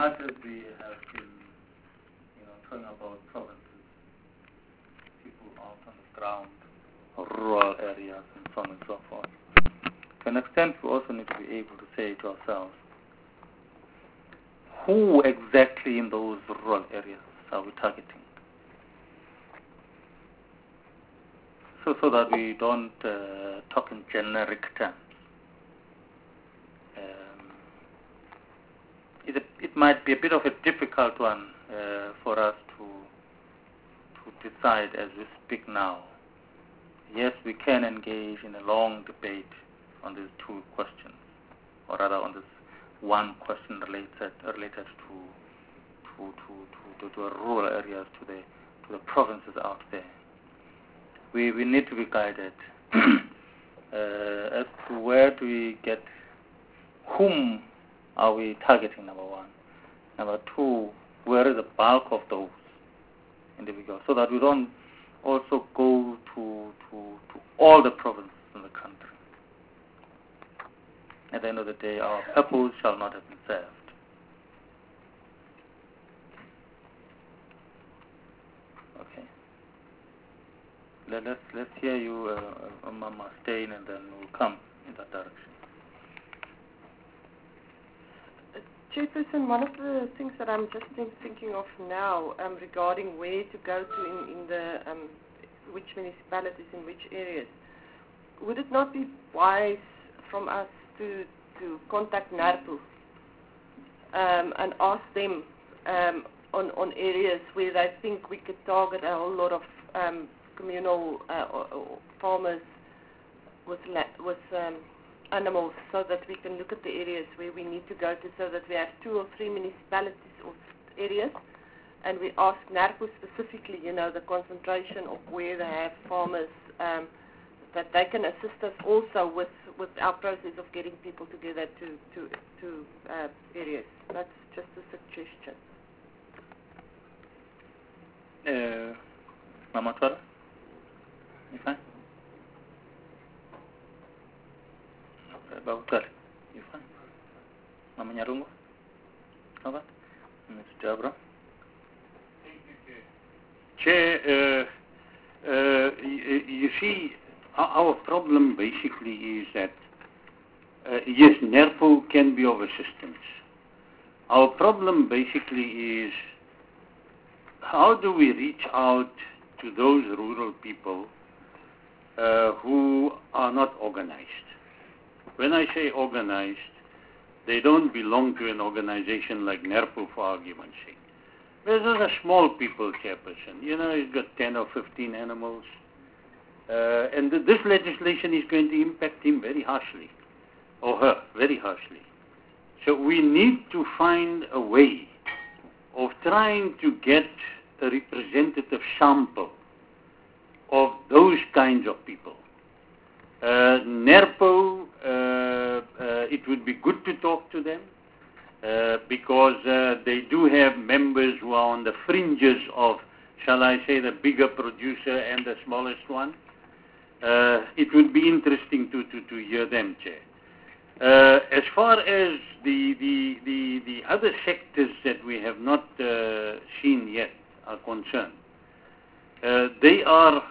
As we have been, talking about provinces, people out on the ground, rural areas, and so on and so forth. To an extent, we also need to be able to say to ourselves, who exactly in those rural areas are we targeting? So that we don't talk in generic terms. It might be a bit of a difficult one for us to decide as we speak now. Yes, we can engage in a long debate on these two questions, or rather on this one question related to rural areas, to the provinces out there. We need to be guided as to where do we get, whom are we targeting, number one. Number two, where is the bulk of those individuals, so that we don't also go to all the provinces in the country. At the end of the day, our purpose shall not have been served. Okay. Let's hear you, Mama Stein, and then we'll come in that direction. Chairperson, one of the things that I'm just thinking of now regarding where to go to in the which municipalities, in which areas, would it not be wise from us to contact NARPU and ask them on areas where they think we could target a whole lot of communal farmers with animals, so that we can look at the areas where we need to go to, so that we have 2 or 3 municipalities or areas, and we ask NARPU specifically, the concentration of where they have farmers, that they can assist us also with our process of getting people together to areas. That's just a suggestion. Mama Twala, you fine? Okay, you fine? Mama Nyarungo? All right? Ms. Jabra? Chair, you see, our problem basically is that, yes, NERPO can be of assistance. Our problem basically is, how do we reach out to those rural people who are not organized? When I say organized, they don't belong to an organization like NERPO, for argument's sake. Those are small people, Chairperson. He's got 10 or 15 animals. And this legislation is going to impact him very harshly, or her very harshly. So we need to find a way of trying to get a representative sample of those kinds of people. NERPO, it would be good to talk to them because they do have members who are on the fringes of, shall I say, the bigger producer and the smallest one. It would be interesting to hear them, Chair. As far as the other sectors that we have not seen yet are concerned, they are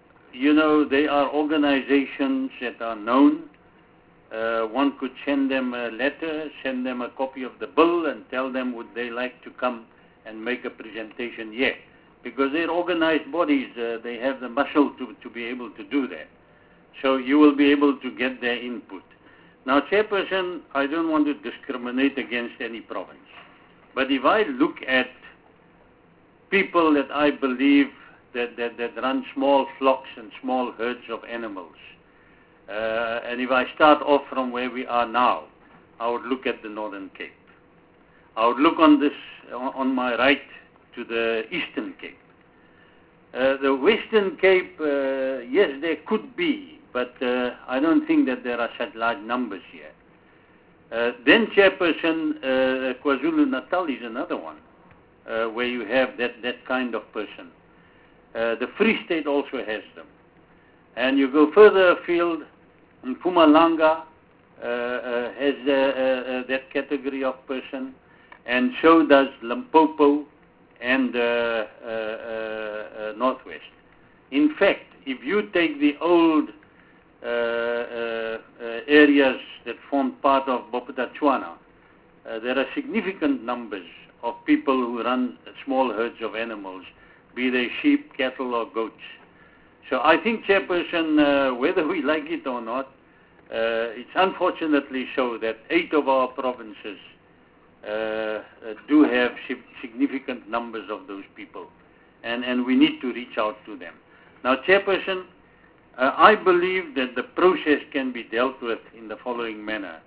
organizations that are known. One could send them a letter, send them a copy of the bill, and tell them would they like to come and make a presentation here. Because they're organized bodies, they have the muscle to be able to do that. So you will be able to get their input. Now, Chairperson, I don't want to discriminate against any province. But if I look at people that I believe that run small flocks and small herds of animals, and if I start off from where we are now, I would look at the Northern Cape. I would look on my right to the Eastern Cape. The Western Cape, yes, there could be, but I don't think that there are such large numbers here. Then, Chairperson, KwaZulu-Natal is another one, where you have that kind of person. The Free State also has them. And you go further afield, Mpumalanga has that category of person. and so does Limpopo and Northwest. In fact, if you take the old areas that form part of Bophuthatswana, there are significant numbers of people who run small herds of animals, be they sheep, cattle, or goats. So I think, Chairperson, whether we like it or not, it's unfortunately so that 8 of our provinces do have significant numbers of those people, and we need to reach out to them. Now, Chairperson, I believe that the process can be dealt with in the following manner.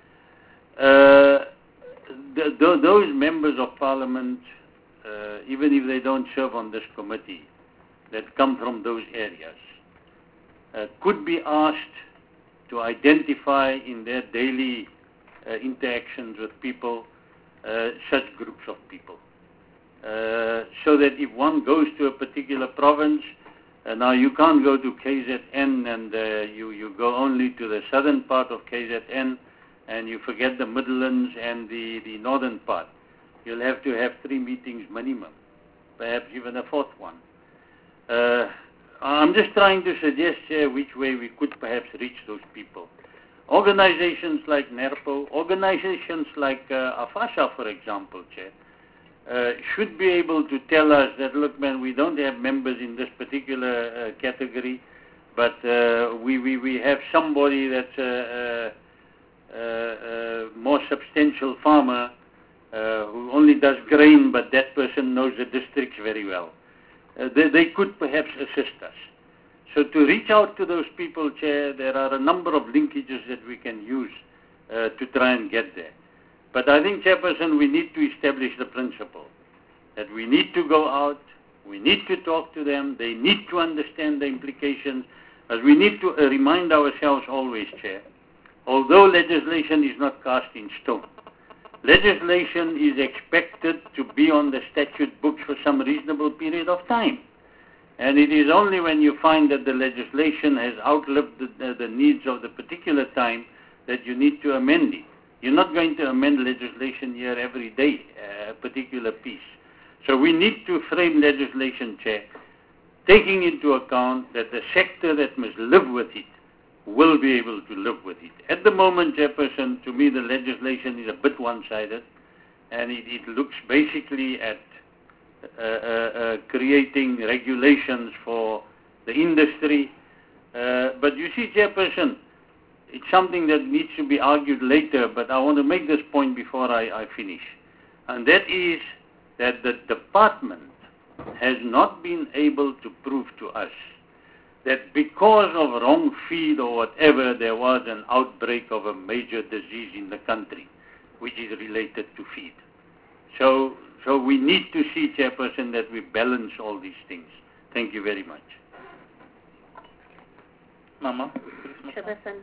Those members of Parliament, even if they don't serve on this committee, that come from those areas, could be asked to identify in their daily interactions with people such groups of people. So that if one goes to a particular province, now you can't go to KZN and you go only to the southern part of KZN and you forget the Midlands and the northern part. You'll have to have 3 meetings minimum, perhaps even a 4th one. I'm just trying to suggest here which way we could perhaps reach those people. Organizations like NERPO, organizations like AFASA, for example, Chair, should be able to tell us that, look, man, we don't have members in this particular category, but we have somebody that's a more substantial farmer who only does grain, but that person knows the districts very well. They could perhaps assist us. So to reach out to those people, Chair, there are a number of linkages that we can use to try and get there. But I think, Chairperson, we need to establish the principle that we need to go out, we need to talk to them, they need to understand the implications, as we need to remind ourselves always, Chair, although legislation is not cast in stone, legislation is expected to be on the statute books for some reasonable period of time. And it is only when you find that the legislation has outlived the needs of the particular time that you need to amend it. You're not going to amend legislation here every day, a particular piece. So we need to frame legislation, Chair, taking into account that the sector that must live with it will be able to live with it. At the moment, Chairperson, to me the legislation is a bit one-sided, and it looks basically at creating regulations for the industry. But you see, Chairperson, it's something that needs to be argued later, but I want to make this point before I finish. And that is that the department has not been able to prove to us that because of wrong feed or whatever, there was an outbreak of a major disease in the country, which is related to feed. So we need to see, Chairperson, that we balance all these things. Thank you very much. Mama? Chairperson,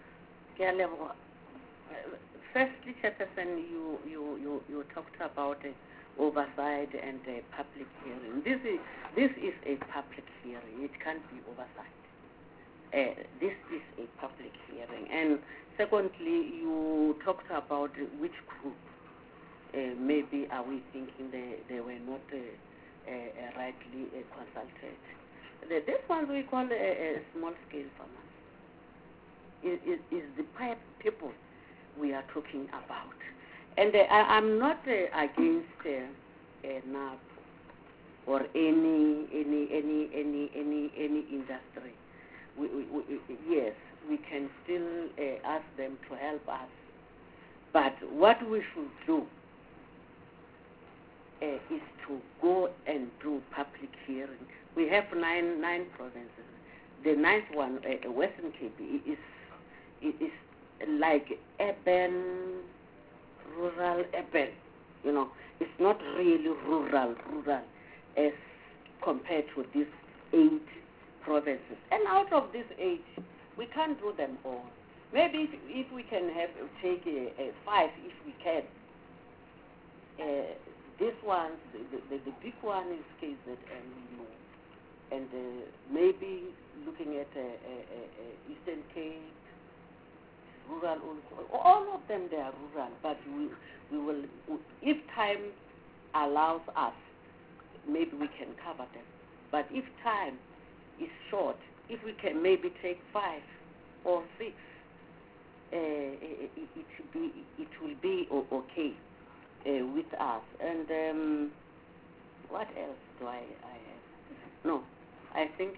firstly, Chairperson, you talked about oversight and public hearing. This is a public hearing. It can't be oversight. This is a public hearing. And secondly, you talked about which group maybe are we thinking they were not rightly consulted. This one we call a small-scale farmers. Is the people we are talking about. And I'm not against NAP or any industry. Yes, we can still ask them to help us. But what we should do is to go and do public hearing. We have nine provinces. The 9th one, Western Cape, is like urban, rural, urban. You know, it's not really rural as compared to these 8 provinces. And out of these 8, we can't do them all. Maybe if we can take 5, if we can. This one, the big one is KZN, and maybe looking at Eastern Cape, rural also. All of them, they are rural, but we will, if time allows us, maybe we can cover them. But if time is short, if we can maybe take 5 or 6, it will be okay with us. And what else do I have? No, I think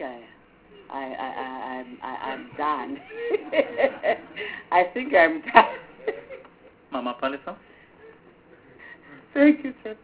I'm done. I think I'm done. Mama Palisa? Thank you, Chip.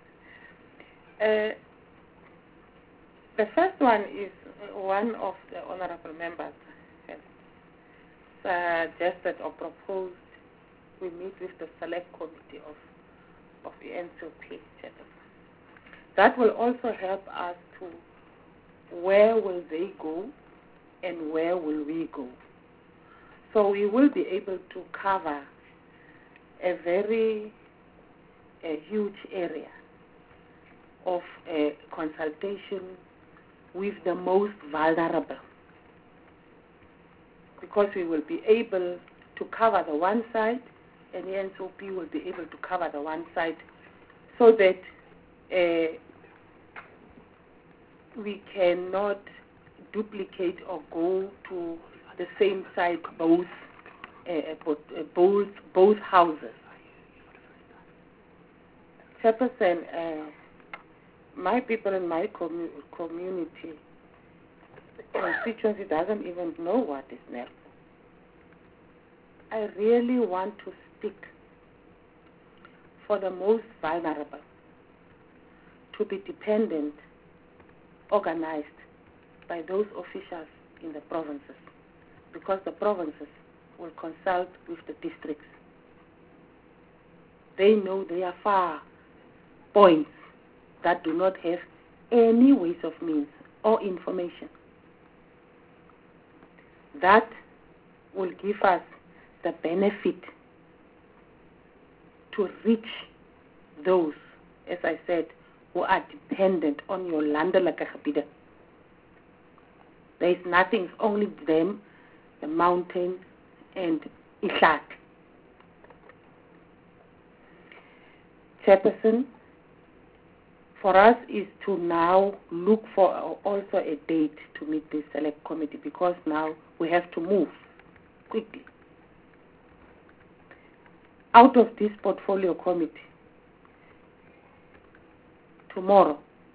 The first one is one of the honorable members has suggested or proposed we meet with the select committee of the NCOP. That will also help us to where will they go and where will we go. So we will be able to cover a very huge area of consultation with the most vulnerable, because we will be able to cover the one side and the NCOP will be able to cover the one side, so that we cannot duplicate or go to the same site both houses. Chairperson, my people in my community constituency doesn't even know what is NERPO. I really want to speak for the most vulnerable to be dependent, organized by those officials in the provinces, because the provinces will consult with the districts. They know there are far points that do not have any ways of means or information. That will give us the benefit to reach those, as I said, who are dependent on your land like a habida. There is nothing, it's only them, the mountain, and Ishak. Chairperson, for us is to now look for also a date to meet this select committee, because now we have to move quickly. Out of this portfolio committee, tomorrow,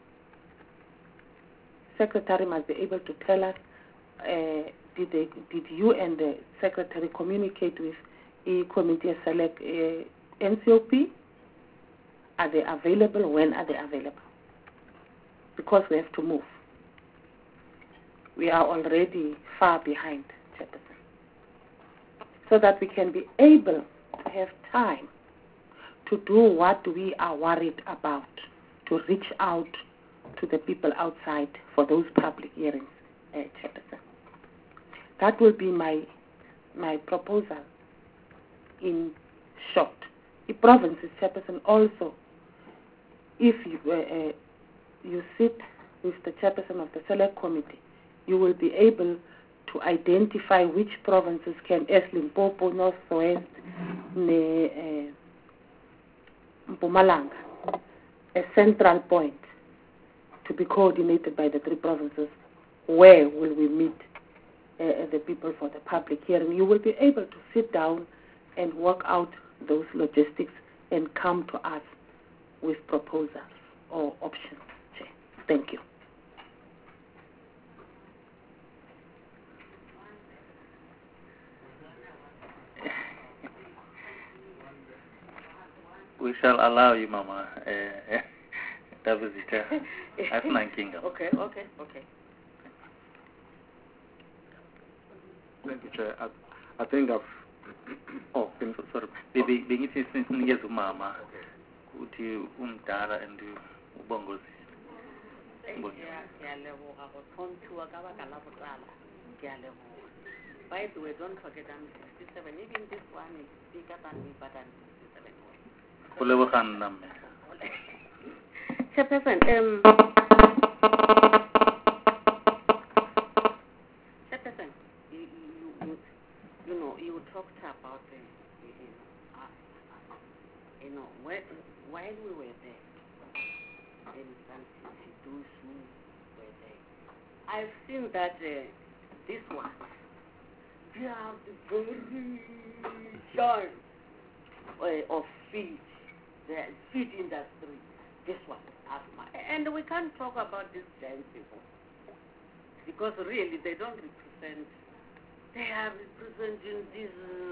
Secretary must be able to tell us, did you and the Secretary communicate with a committee select NCOP? Are they available? When are they available? Because we have to move. We are already far behind, Chairperson. So that we can be able to have time to do what we are worried about, to reach out to the people outside for those public hearings, Chairperson. That will be my proposal in short. The provinces, Chairperson, also, if you sit with the Chairperson of the Select Committee, you will be able to identify which provinces can, as Limpopo, Northwest, Mpumalanga, a central point to be coordinated by the 3 provinces. Where will we meet the people for the public hearing? You will be able to sit down and work out those logistics and come to us with proposals or options. Thank you. We shall allow you, Mama. That was it. That's my kingdom. Okay. Thank you, Chair. I think I've... Oh, sorry. Bengithi sinikeza umama ukuthi umdala and ubongozi. By the way, don't forget I'm 67. Even this one is bigger than me, but I'm 67. Ulebogang namme. Chairperson, Chairperson, you talked those who were there. I've seen that this one, they are the very giant of feed, the feed industry. This one, asthma. And we can't talk about these giant people because really they don't represent. They are representing this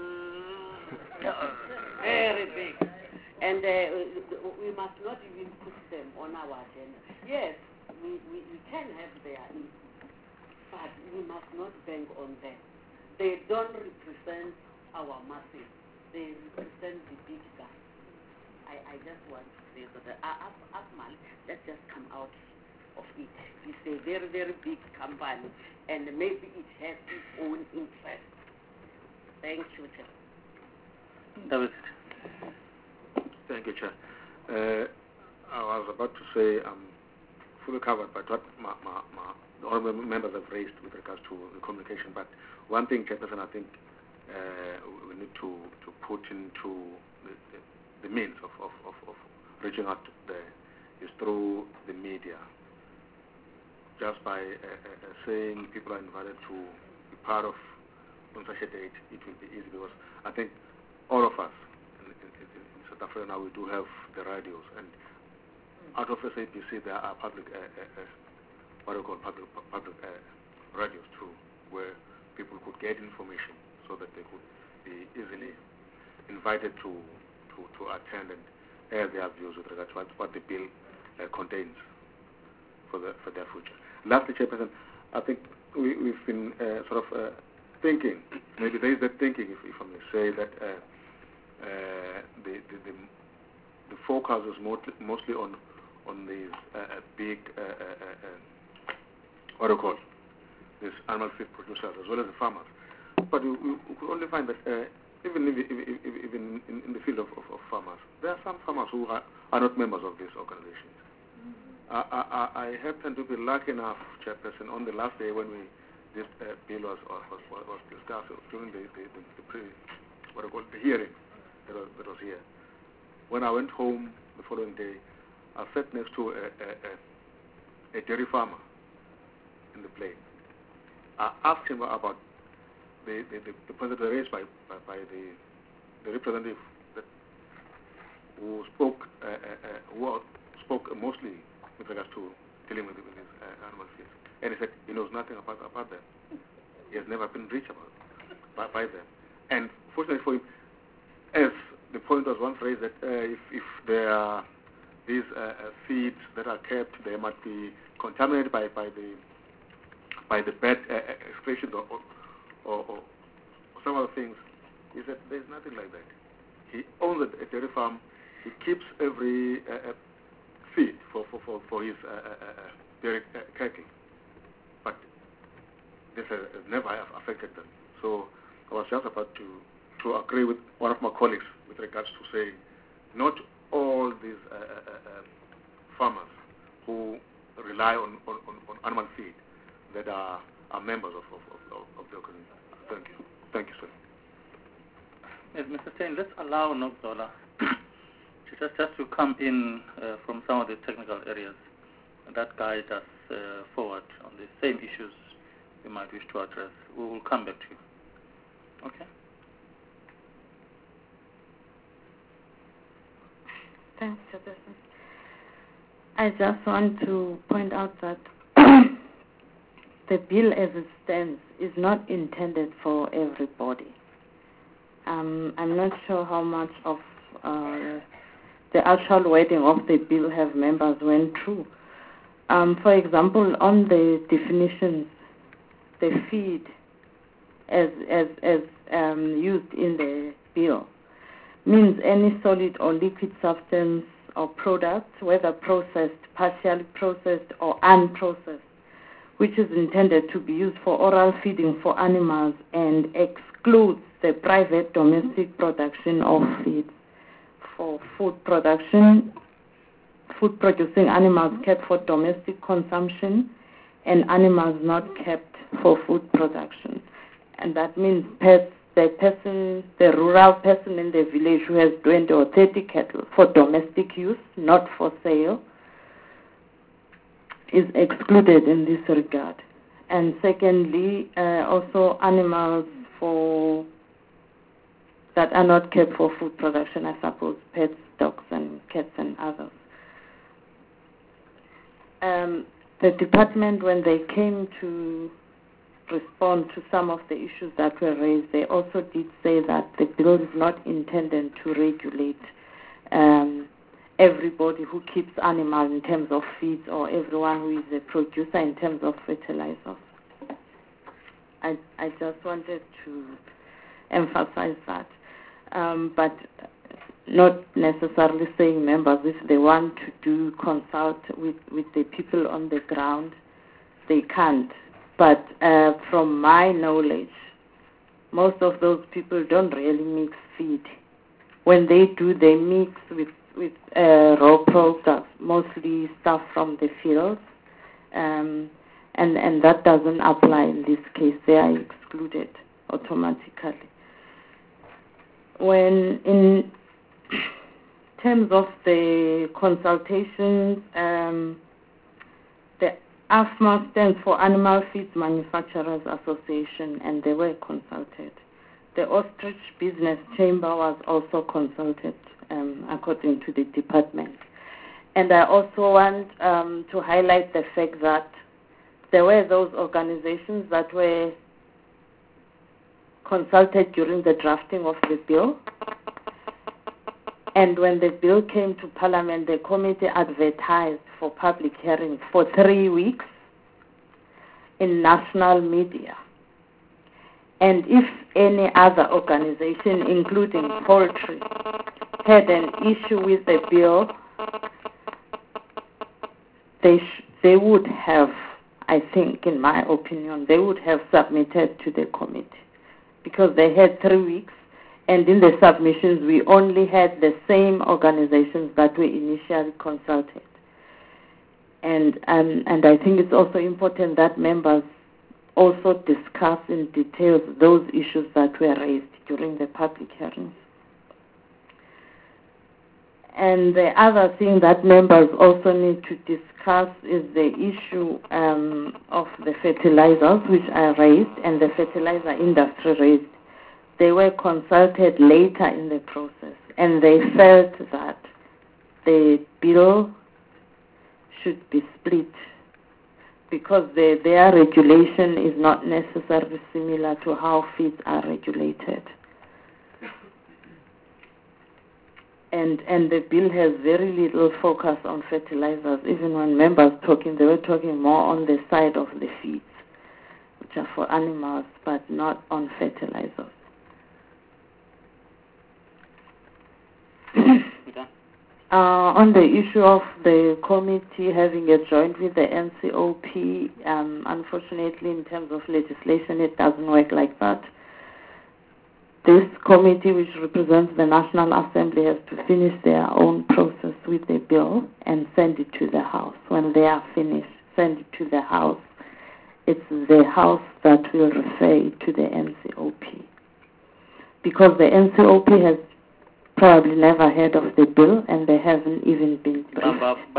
very big. And we must not even put them on our agenda. Yes, we can have their input, but we must not bank on them. They don't represent our masses. They represent the big guys. I just want to say that Akmal, let's just come out of it. It's a very, very big company, and maybe it has its own interest. Thank you, Chair. David. Thank you, Chair. I was about to say I'm fully covered by what the honourable members have raised with regards to the communication, but one thing, Chairperson, I think we need to put into the means of reaching out there is through the media. Just by saying people are invited to be part of on such a date, it will be easy because I think all of us in South Africa now, we do have the radios, and out of SABC there are public public radios too, where people could get information so that they could be easily invited to attend and air their views with regard to what the bill contains for their future. Lastly, Chairperson, I think we've been thinking, maybe there is that thinking, if I may say, that the focus is mostly on these big, what do you call it, these animal feed producers as well as the farmers. But we could only find that even in the field of farmers, there are some farmers who are not members of these organizations. I happen to be lucky enough, Chairperson, on the last day when this bill was discussed during the hearing that was here. When I went home the following day, I sat next to a dairy farmer in the plane. I asked him about the point raised by the representative who spoke mostly with regards to dealing with these animal feeds. And he said he knows nothing about them. He has never been reached by them. And fortunately for him, as the point was once raised that if there are these feeds that are kept, they might be contaminated by the bad excretions or some other things. He said there's nothing like that. He owns a dairy farm. He keeps every feed for his dairy cattle, but this has never affected them. So I was just about to agree with one of my colleagues with regards to saying not all these farmers who rely on animal feed that are members of the organization. Thank you, sir. Yes, Mr. Steyn, let's allow Nokzola just to come in from some of the technical areas that guide us forward on the same issues you might wish to address. We will come back to you. Okay? Thanks, Chairperson. I just want to point out that the bill as it stands is not intended for everybody. I'm not sure how much of the actual wording of the bill have members went through. For example, on the definitions, the feed as used in the bill means any solid or liquid substance or product, whether processed, partially processed, or unprocessed, which is intended to be used for oral feeding for animals and excludes the private domestic production of feed for food production, food producing animals kept for domestic consumption, and animals not kept for food production. And that means pets, the rural person in the village who has 20 or 30 cattle for domestic use, not for sale, is excluded in this regard. And secondly, also animals that are not kept for food production, I suppose, pets, dogs, and cats, and others. The department, when they came to respond to some of the issues that were raised, they also did say that the bill is not intended to regulate everybody who keeps animals in terms of feeds or everyone who is a producer in terms of fertilizers. I just wanted to emphasize that. But not necessarily saying members, if they want to consult with the people on the ground, they can't. But from my knowledge, most of those people don't really mix feed. When they do, they mix with raw products, mostly stuff from the fields, and that doesn't apply in this case. They are excluded automatically. When in terms of the consultations, the AFMA stands for Animal Feed Manufacturers Association, and they were consulted. The Ostrich Business Chamber was also consulted, according to the department. And I also want to highlight the fact that there were those organizations that were consulted during the drafting of the bill. And when the bill came to Parliament, the committee advertised for public hearing for 3 weeks in national media. And if any other organization, including poultry, had an issue with the bill, they would have, I think, in my opinion, they would have submitted to the committee, because they had 3 weeks, and in the submissions we only had the same organizations that were initially consulted. And I think it's also important that members also discuss in detail those issues that were raised during the public hearings. And the other thing that members also need to discuss is the issue of the fertilizers, which I raised, and the fertilizer industry raised. They were consulted later in the process, and they felt that the bill should be split, because their regulation is not necessarily similar to how feeds are regulated. And the bill has very little focus on fertilizers. Even when members talking, they were talking more on the side of the feeds, which are for animals, but not on fertilizers. On the issue of the committee having a joint with the NCOP, unfortunately, in terms of legislation, it doesn't work like that. This committee, which represents the National Assembly, has to finish their own process with the bill and send it to the House. When they are finished, send it to the House. It's the House that will refer it to the NCOP. Because the NCOP has probably never heard of the bill, and they haven't even been briefed.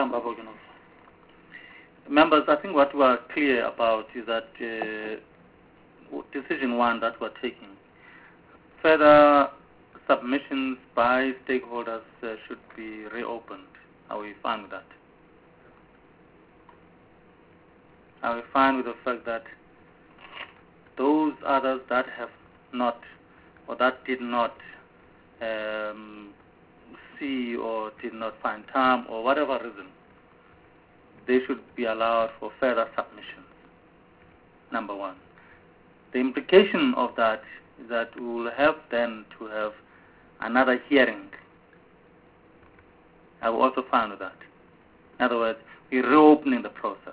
Members, I think what we are clear about is that decision one that we're taking, further submissions by stakeholders should be reopened. Are we fine with that? Are we fine with the fact that those others that have not, or that did not see or did not find time, or whatever reason, they should be allowed for further submissions? Number one. The implication of that is that we will have then to have another hearing. I will also find with that. In other words, we're reopening the process.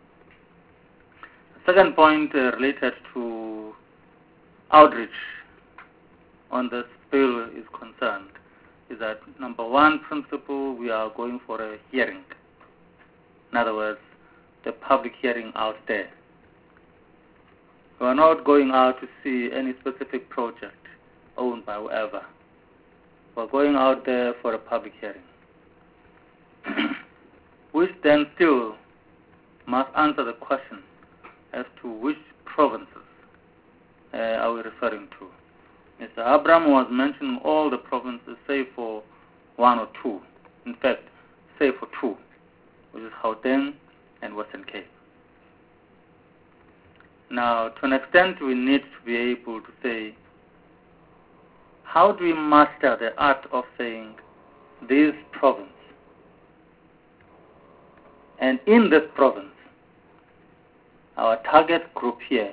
The second point related to outreach on this bill is concerned is that, number one principle, we are going for a hearing. In other words, the public hearing out there. We are not going out to see any specific project owned by whoever. We're going out there for a public hearing, which then still must answer the question as to which provinces are we referring to. Mr. Abraham was mentioning all the provinces, save for one or two. In fact, save for two, which is Gauteng and Western Cape. Now, to an extent, we need to be able to say, how do we master the art of saying this province? And in this province, our target group here,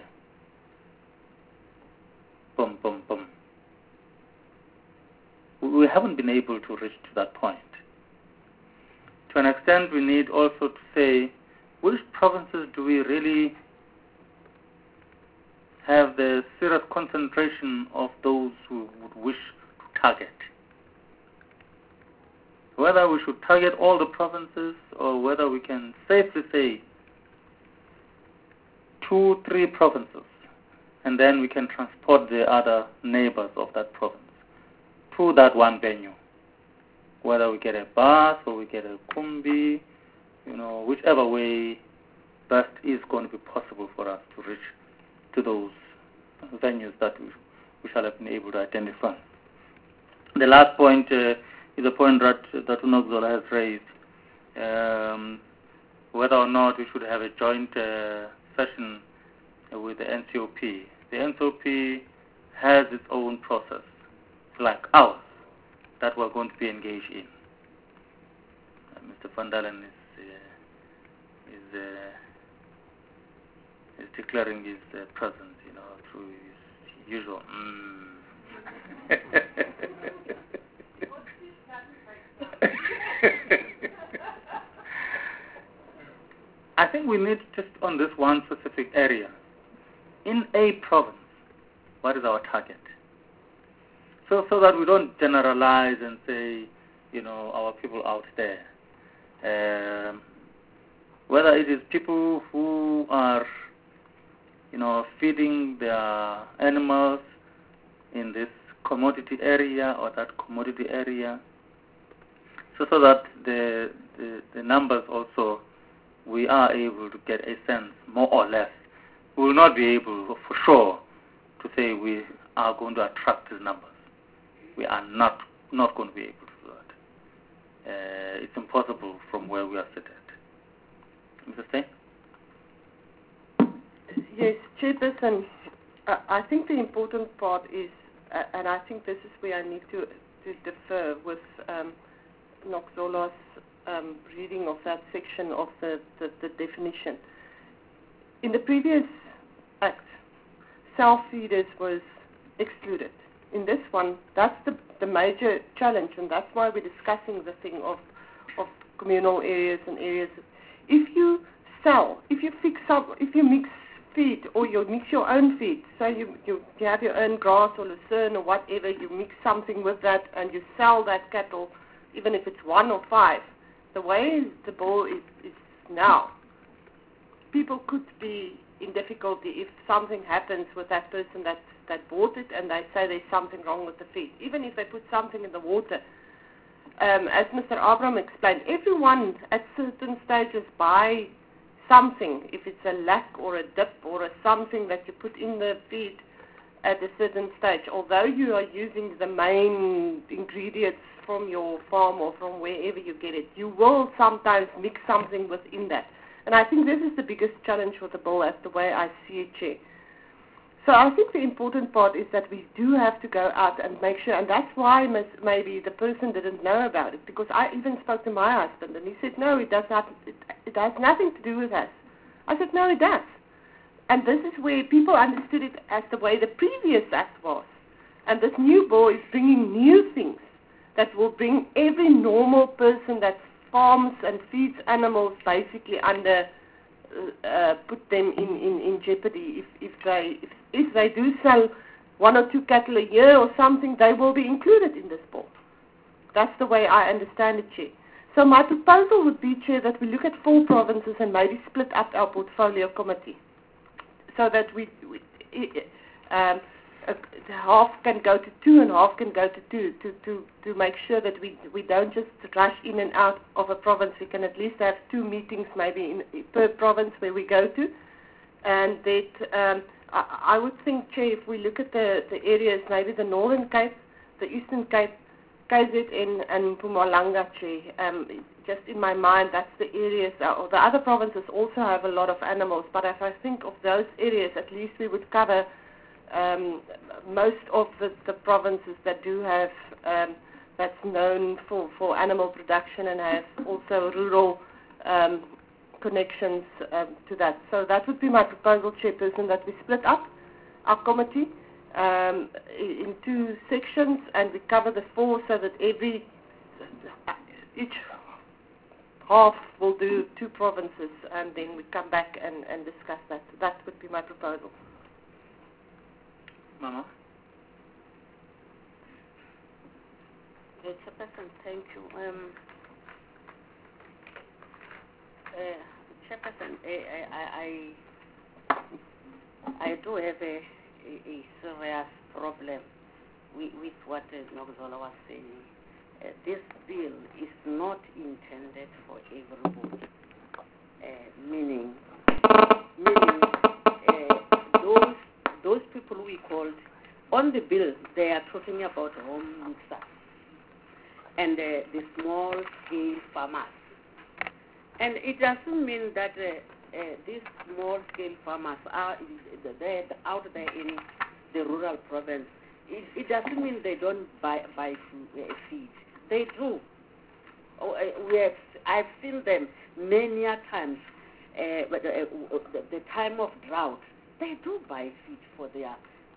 boom, boom, boom. We haven't been able to reach to that point. To an extent, we need also to say, which provinces do we really have the serious concentration of those who would wish to target? Whether we should target all the provinces or whether we can safely say 2-3 provinces, and then we can transport the other neighbors of that province to that one venue. Whether we get a bus or we get a Kumbi, whichever way best is going to be possible for us to reach to those venues that we shall have been able to identify. The last point is a point that Unogzola has raised, whether or not we should have a joint session with the NCOP. The NCOP has its own process, like ours, that we're going to be engaged in. Mr. Van Dalen is declaring his presence, through his usual. I think we need just on this one specific area. In a province, what is our target? So that we don't generalize and say, our people out there. Whether it is people who are, feeding their animals in this commodity area or that commodity area, so that the numbers also, we are able to get a sense, more or less. We will not be able, for sure, to say we are going to attract these numbers. We are not going to be able to do that. It's impossible from where we are seated. Mr. Steyn? Yes, Chairperson, I think the important part is, and I think this is where I need to defer with Nokzola's reading of that section of the definition. In the previous act, self-feeders was excluded. In this one, that's the major challenge, and that's why we're discussing the thing of communal areas and areas. If you mix feed or you mix your own feed, so you have your own grass or lucerne or whatever, you mix something with that and you sell that cattle, even if it's 1 or 5, the way the bull is now, people could be in difficulty if something happens with that person that bought it and they say there's something wrong with the feed, even if they put something in the water. As Mr. Abraham explained, everyone at certain stages buy something, if it's a lac or a dip or a something that you put in the feed at a certain stage. Although you are using the main ingredients from your farm or from wherever you get it, you will sometimes mix something within that. And I think this is the biggest challenge with the bull, as the way I see it, Chair. So I think the important part is that we do have to go out and make sure, and that's why maybe the person didn't know about it, because I even spoke to my husband, and he said, no, it has nothing to do with us. I said, no, it does. And this is where people understood it as the way the previous act was. And this new bill is bringing new things that will bring every normal person that farms and feeds animals basically under, put them in jeopardy. If they do sell 1 or 2 cattle a year or something, they will be included in this bill. That's the way I understand it, Chair. So my proposal would be, Chair, that we look at 4 provinces and maybe split up our portfolio committee, so that half can go to 2 and half can go to 2 to make sure that we don't just rush in and out of a province. We can at least have 2 meetings maybe per province where we go to. And that I would think, Chair, if we look at the areas, maybe the Northern Cape, the Eastern Cape, KZN and Mpumalanga, Chair, just in my mind, that's the areas. The other provinces also have a lot of animals, but if I think of those areas, at least we would cover most of the provinces that do have, that's known for animal production and have also rural connections to that. So that would be my proposal, Chairperson, that we split up our committee in 2 sections and we cover the 4 so that each half will do 2 provinces and then we come back and discuss that. That would be my proposal. Mama? Chairperson, thank you. Chairperson, I do have a serious problem with what Nogzola was saying. This bill is not intended for everybody, meaning those people we called on the bill. They are talking about home mixers and the small-scale farmers. And it doesn't mean that these small-scale farmers are out there in the rural province. It doesn't mean they don't buy feed. They do. I've seen them many a times. The time of drought, they do buy feed for their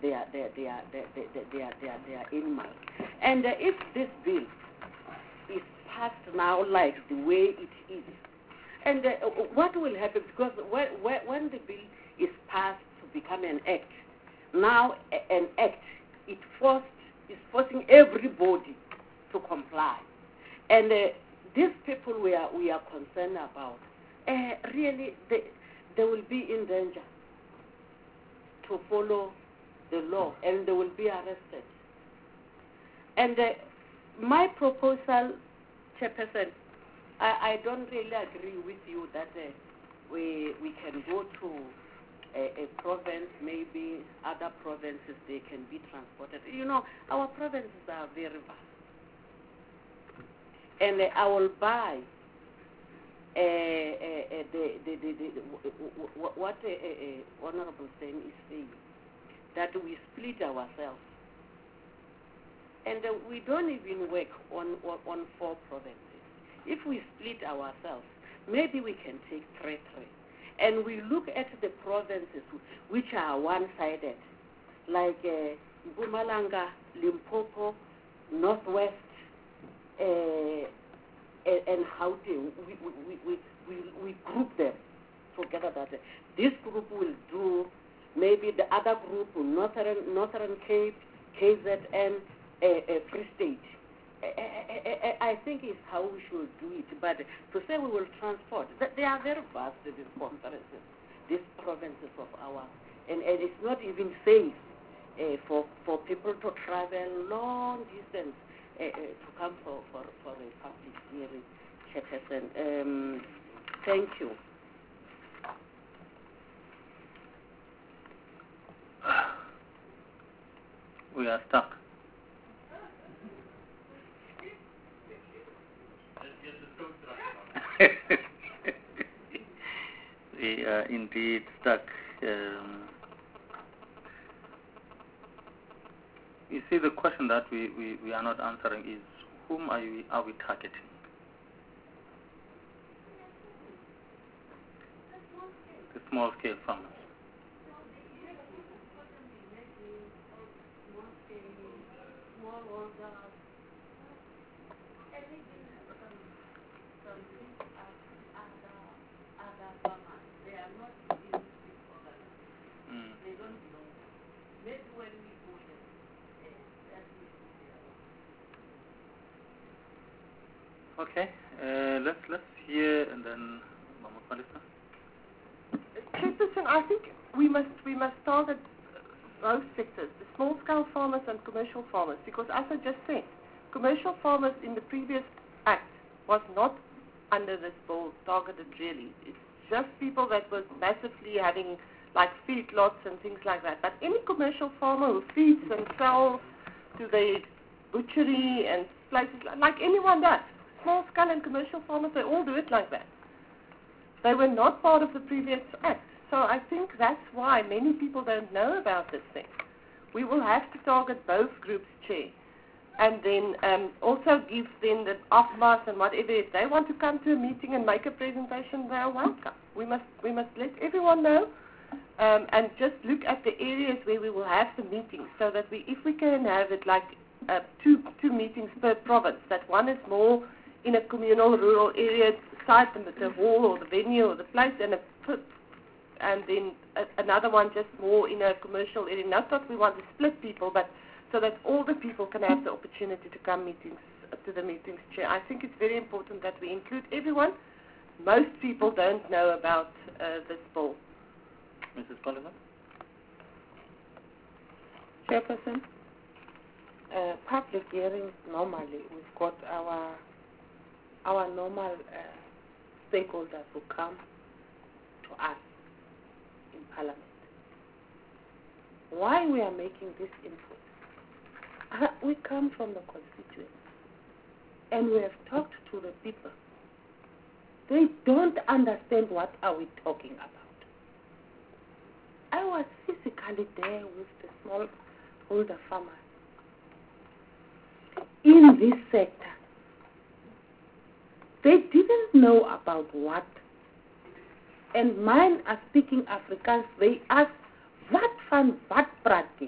animals. And if this bill is passed now like the way it is, and what will happen, because when the bill is passed to become an act, now an act, is forcing everybody to comply. And these people we are concerned about, really, they will be in danger to follow the law, and they will be arrested. And my proposal, Chairperson, I don't really agree with you that we can go to a province, maybe other provinces, they can be transported. You know, our provinces are very vast. And I will buy what Honorable Sen is saying, that we split ourselves. And we don't even work on 4 provinces. If we split ourselves, maybe we can take 3. And we look at the provinces which are one-sided, like Mpumalanga, Limpopo, Northwest, and Gauteng. We group them together. That this group will do, maybe the other group, Northern Cape, KZN, Free State. I think it's how we should do it. But to say we will transport, they are very vast, these conferences, these provinces of ours. And it's not even safe for people to travel long distance to come for a public hearing, Chairperson. Thank you. We are stuck. We are indeed stuck. You see, the question that we are not answering is, whom are we targeting? The small-scale farmers. Okay, let's hear, and then Mama Palisa. Chairperson, I think we must start at both sectors, the small-scale farmers and commercial farmers, because as I just said, commercial farmers in the previous act was not under this bill targeted really. It's just people that was massively having like feedlots and things like that. But any commercial farmer who feeds and sells to the butchery and places like anyone does, small-scale and commercial farmers, they all do it like that. They were not part of the previous act. So I think that's why many people don't know about this thing. We will have to target both groups, Chair. And then also give them the AFMAs and whatever. If they want to come to a meeting and make a presentation, they are welcome. We must let everyone know and just look at the areas where we will have the meetings so that if we can have it like two meetings per province, that one is more in a communal rural area, beside the hall or the venue or the place, and then another one just more in a commercial area. Not that we want to split people, but so that all the people can have the opportunity to come to the meetings, Chair. I think it's very important that we include everyone. Most people don't know about this bill. Mrs. Colliver? Chairperson, public hearings, normally we've got our normal stakeholders who come to us in Parliament. Why we are making this input? We come from the constituents and we have talked to the people. They don't understand what are we talking about. I was physically there with the smallholder farmers in this sector. They didn't know about what. And mine are speaking Afrikaans. They ask, what van wat praat jy?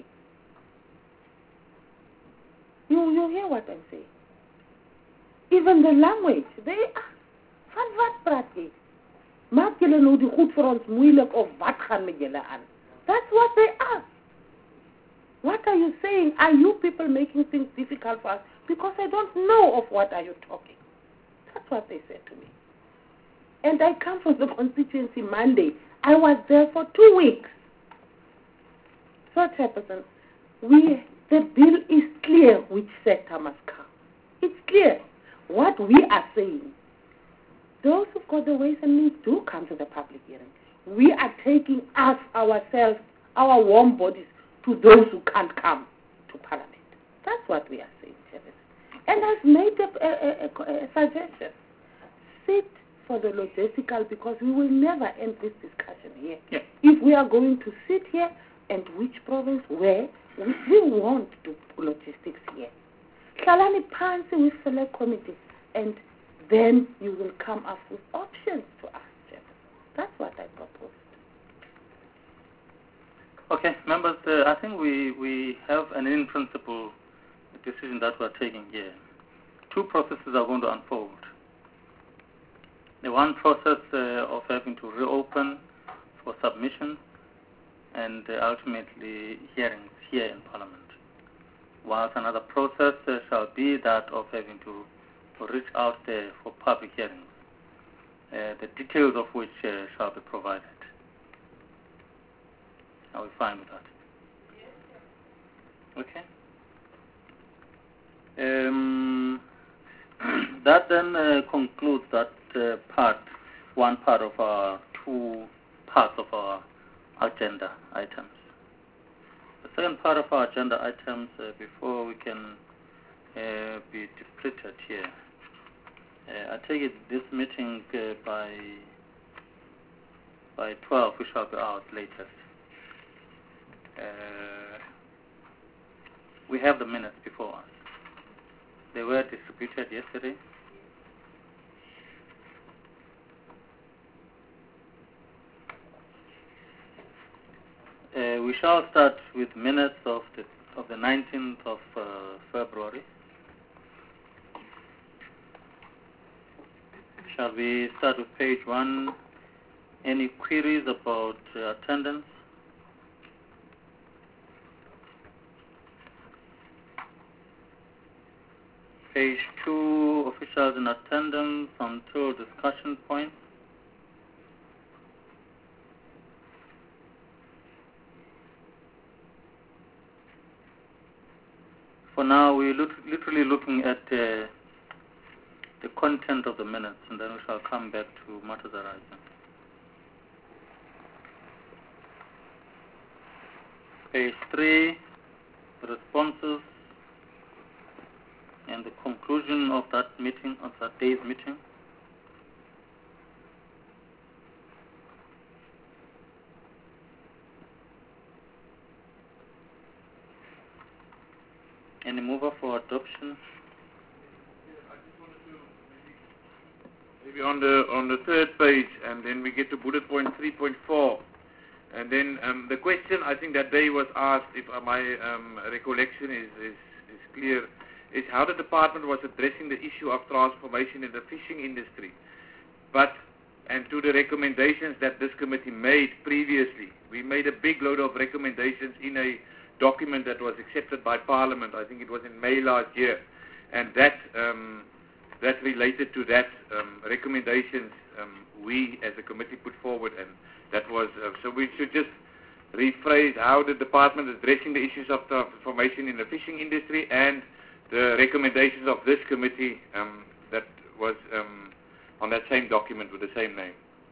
You hear what I'm saying? Even the language, they ask, van wat praat jy? Maak julle nou die goed vir ons moeilik of wat gaan met julle aan? That's what they ask. What are you saying? Are you people making things difficult for us? Because I don't know of what are you talking. That's what they said to me. And I come from the constituency Monday. I was there for 2 weeks. So, Chairperson, the bill is clear which sector must come. It's clear. What we are saying, those who've got the ways and means do come to the public hearing. We are taking ourselves, our warm bodies, to those who can't come to Parliament. That's what we are saying, Chairperson. And I've made a suggestion. Sit for the logistical, because we will never end this discussion here. Yeah. If we are going to sit here, and which province, where, we won't do logistics here. Hlalani phansi with select committee, and then you will come up with options to us, Chairperson. That's what I proposed. Okay, members, I think we have an in-principle decision that we're taking here. 2 processes are going to unfold. The one process of having to reopen for submission and ultimately hearings here in Parliament, whilst another process shall be that of having to reach out there for public hearings, the details of which shall be provided. Are we fine with that? Okay. That then concludes that one part of our 2 parts of our agenda items. The second part of our agenda items, before we can be depleted here, I take it this meeting by 12 we shall be out latest. We have the minutes before us. They were distributed yesterday. We shall start with minutes of the 19th of February. Shall we start with page 1? Any queries about attendance? Page 2, officials in attendance until discussion points. For now, we're literally looking at the content of the minutes, and then we shall come back to matters arising. Page 3, responses and the conclusion of that meeting, of that day's meeting. Any mover for adoption? Maybe on the third page, and then we get to bullet point 3.4. And then the question I think that day was asked, if my recollection is clear, is how the department was addressing the issue of transformation in the fishing industry. And to the recommendations that this committee made previously. We made a big load of recommendations in a document that was accepted by Parliament. I think it was in May last year. And that related to that recommendations we as a committee put forward, and that was so we should just rephrase how the department is addressing the issues of transformation in the fishing industry and the recommendations of this committee that was on that same document with the same name.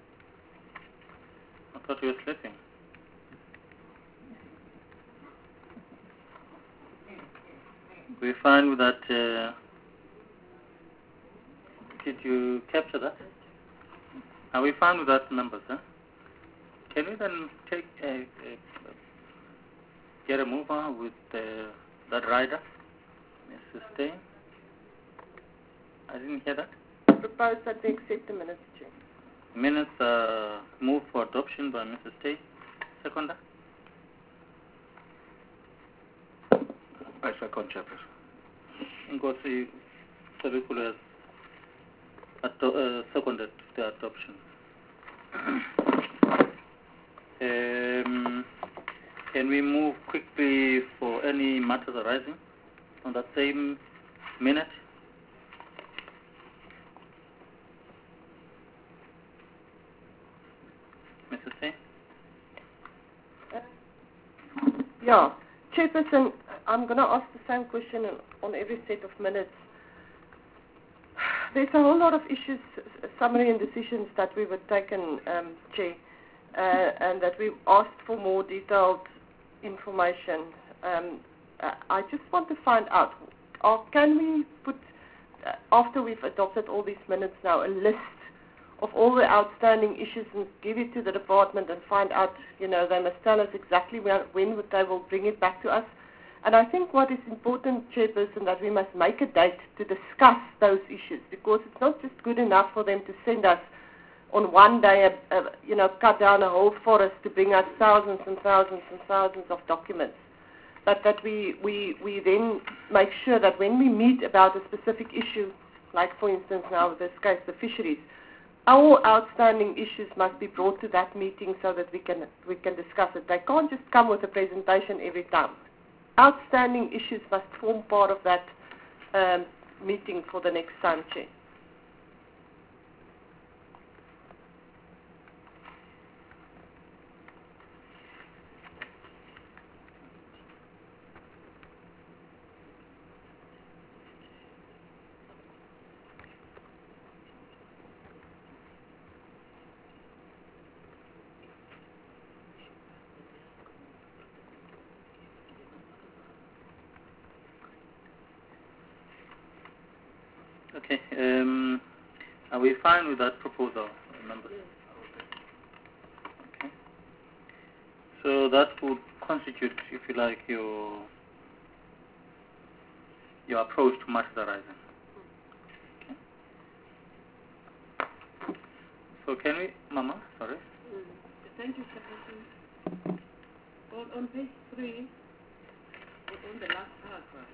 I thought you were sleeping. We find with that. Did you capture that? Are we fine with that, members? Can we then take get a mover with that rider, Mrs. Stein? I didn't hear that. Propose that we accept the minutes, Chair. Minutes moved for adoption by Mrs. Stein. Seconder? I second, Chairperson. Ngozi Sabikulu has seconded the adoption. Can we move quickly for any matters arising on that same minute? Mrs. Stein? Yeah. Chairperson, I'm going to ask the same question on every set of minutes. There's a whole lot of issues, summary and decisions that we were taken, Chair, and that we asked for more detailed information. I just want to find out, can we put, after we've adopted all these minutes now, a list of all the outstanding issues and give it to the department and find out, they must tell us exactly when they will bring it back to us. And I think what is important, Chairperson, that we must make a date to discuss those issues, because it's not just good enough for them to send us on one day, cut down a whole forest to bring us thousands and thousands and thousands of documents. But that we then make sure that when we meet about a specific issue, like for instance now in this case the fisheries, our outstanding issues must be brought to that meeting so that we can discuss it. They can't just come with a presentation every time. Outstanding issues must form part of that meeting for the next time, Chair. Okay. Are we fine with that proposal, members? Okay. So that would constitute, if you like, your approach to matters arising. Okay. So can we, Mama? Sorry. Thank you, Chairperson. On page 3, on the last paragraph,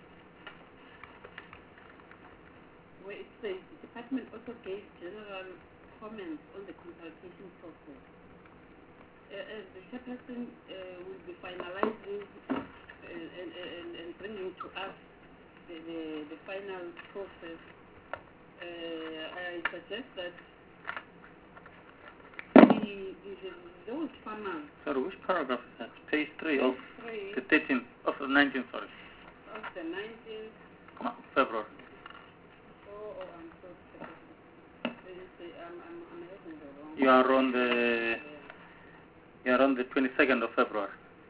where it says the department also gave general comments on the consultation process. As the chairperson will be finalizing and bringing to us the final process, I suggest that those farmers. Sorry, which paragraph is that? Page 3 of the 13th of the 19th. Sorry. What's the 19th? February. Oh, I'm so sorry. I'm having the wrong. You are on the 22nd of February.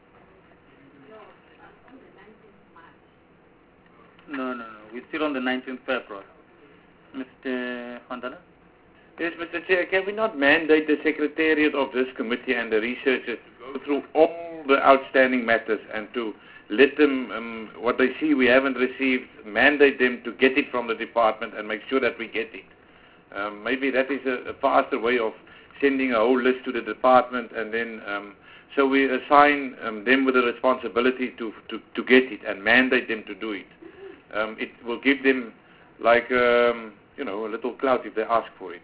No. We're still on the 19th February. Mr. Vandala? Yes, Mr. Chair, can we not mandate the Secretariat of this committee and the researchers to go through all the outstanding matters and to let them, what they see we haven't received, mandate them to get it from the department and make sure that we get it. Maybe that is a faster way of sending a whole list to the department, and then so we assign them with the responsibility to get it and mandate them to do it. It will give them like a little clout if they ask for it.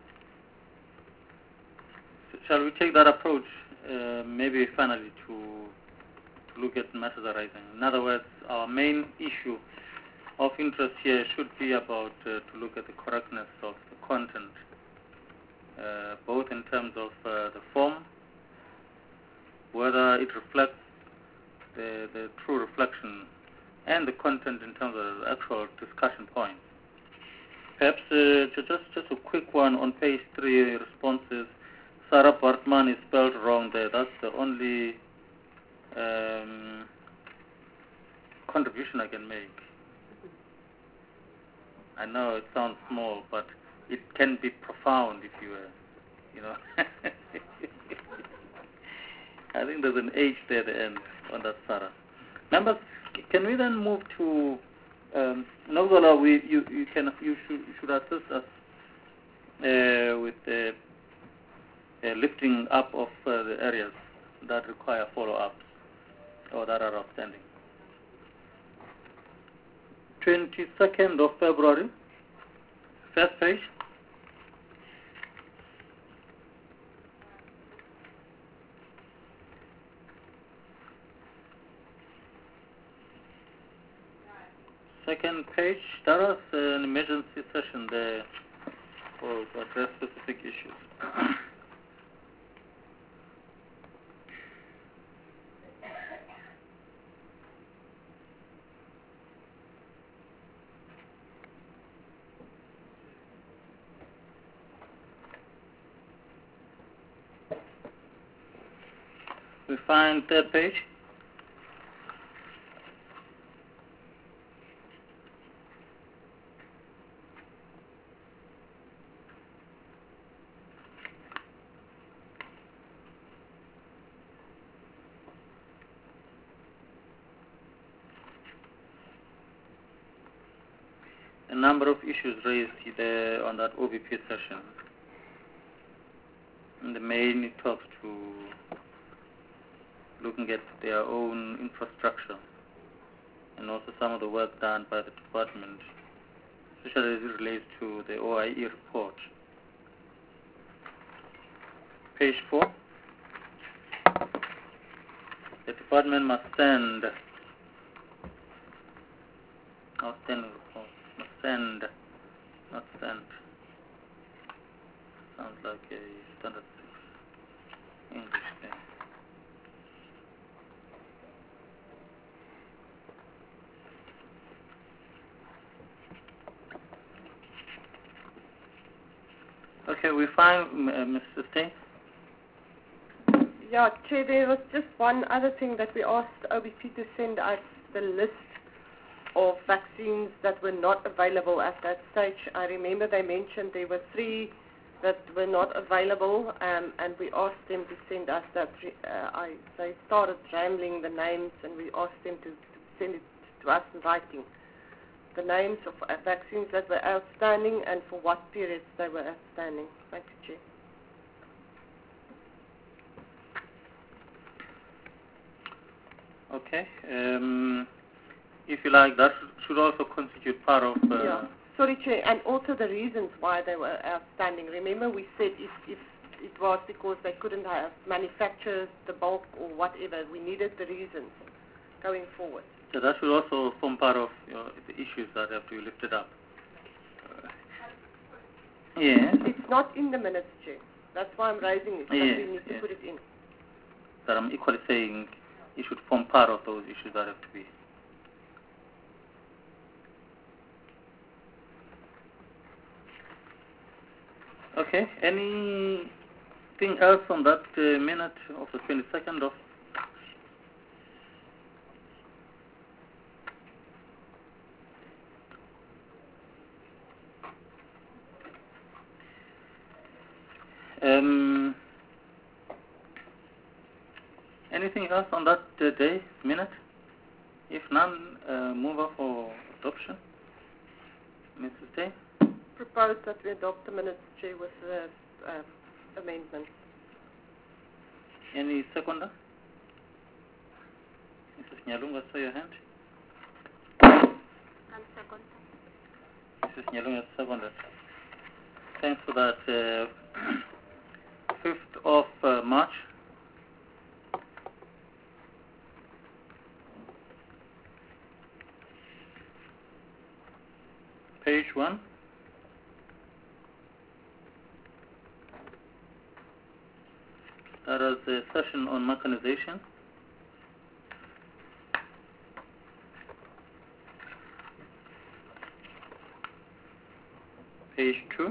Shall we take that approach, maybe finally to look at matters arising? In other words, our main issue of interest here should be about to look at the correctness of the content, both in terms of the form, whether it reflects the true reflection, and the content in terms of the actual discussion points. Perhaps just a quick one on page 3, responses. Sarah Bartman is spelled wrong there. That's the only contribution I can make. I know it sounds small, but it can be profound if you know. I think there's an H there at the end on that Sarah. Members, can we then move to Nozola? You should assist us with the lifting up of the areas that require follow-ups or that are outstanding. 22nd of February, first page. Second page, there was an emergency session there to address specific issues. We find third page. A number of issues raised there on that OVP session. In the main, it talks to looking at their own infrastructure and also some of the work done by the department, especially as it relates to the OIE report. Page 4. The department must send outstanding reports. Must send, not send. Sounds like a standard 6 English thing. Okay, we find Mr. Steen. Yeah, Chair, there was just one other thing that we asked OBP to send us the list of vaccines that were not available at that stage. I remember they mentioned there were 3 that were not available, and we asked them to send us that. They started rambling the names, and we asked them to send it to us in writing. The names of vaccines that were outstanding and for what periods they were outstanding. Thank you, Chair. Okay. If you like, that should also constitute part of... Yeah. Sorry, Chair, and also the reasons why they were outstanding. Remember we said if it was because they couldn't have manufactured the bulk or whatever, we needed the reasons going forward. So that should also form part of the issues that have to be lifted up. Yes. It's not in the minutes, Chair. That's why I'm raising it, but we need to put it in. But I'm equally saying it should form part of those issues that have to be Okay. Anything else on that minute of the 22nd of? Anything else on that day, minute? If none, move up for adoption. Mrs. Day? Propose that we adopt the minutes, Chair, with the amendment. Any seconder? Mrs. Nyalunga, saw your hand. I'm second. Mrs. Nyalunga, seconded. Thanks for that. 5th of March. Page 1. That is the session on mechanization. Page 2.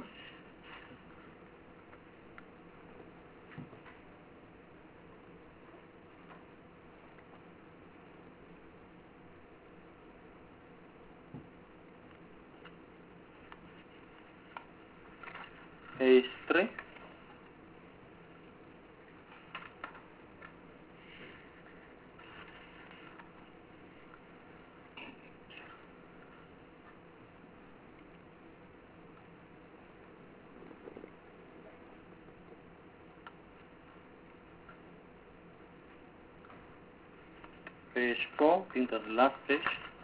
Page 3. Page 4, being the last page.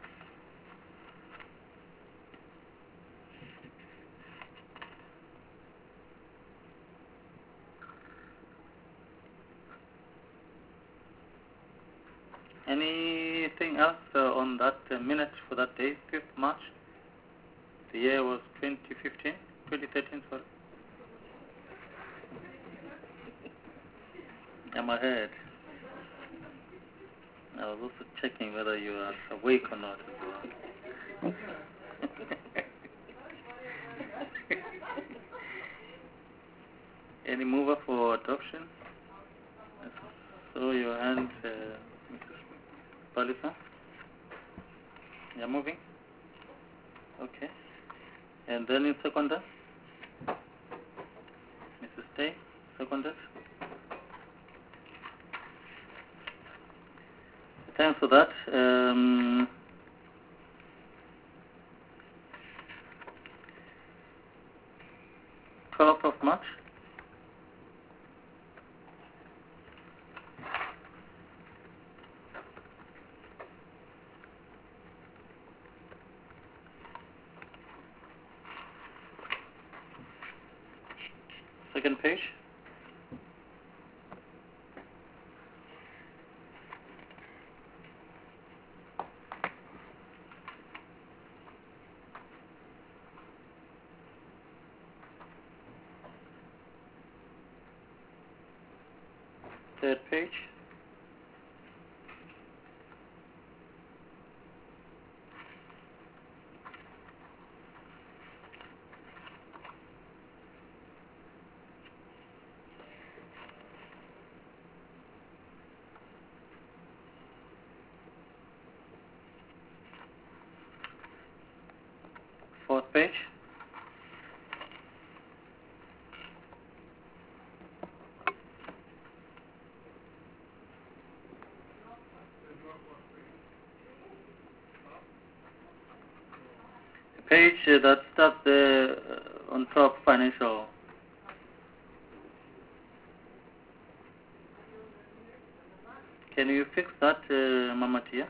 Anything else on that minute for that day, 5th March? The year was 2013, sorry. I'm ahead. I was also checking whether you are awake or not as well. Any mover for adoption? So your hand, Mrs. Palisa. You're moving? Okay. And then in seconder? Mrs. Tay, seconded. Thanks for that. 12th of March. Second page. Third page. Fourth page. The page that starts there on top, financial. Can you fix that, Mama Tia?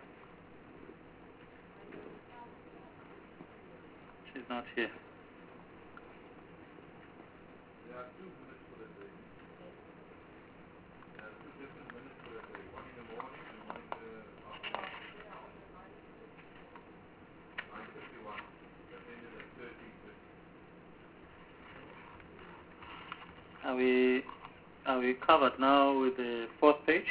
She's not here. There are 2 minutes for the day. There are 2 different minutes for the day. One in the morning and one in the afternoon. 9:51. That ended at 13:50. Are we covered now with the fourth page?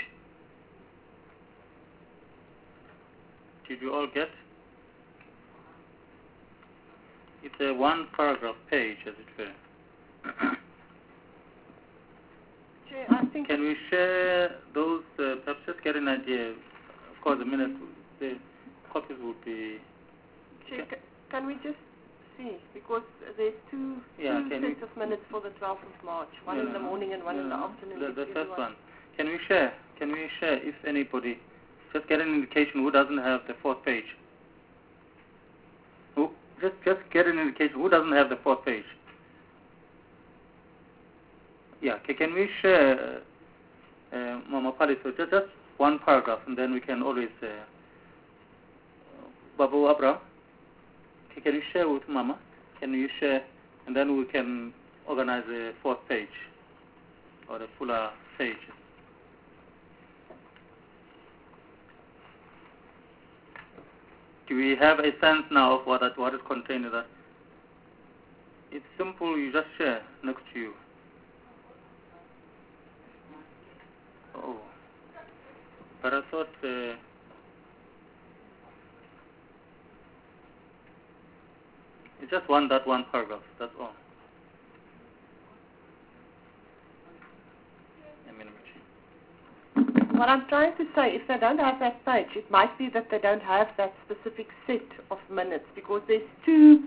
Did you all get? It's a 1 paragraph page, as it were. Chair, I think... Can we share those, perhaps just get an idea? Of course, the copies would be... Chair, can we just see? Because there's two sets of minutes for the 12th of March, one in the morning and one in the afternoon. The first one. Can we share if anybody, just get an indication who doesn't have the fourth page? Just get an indication who doesn't have the fourth page. Yeah, can we share, Mama Palito, just one paragraph, and then we can always, Babu Abra, can you share with Mama? Can you share, and then we can organize a fourth page, or a fuller page. Do we have a sense now of what is contained in that? It's simple, you just share next to you. Oh. But I thought... it's just one paragraph, that's all. What I'm trying to say, if they don't have that page, it might be that they don't have that specific set of minutes, because there's two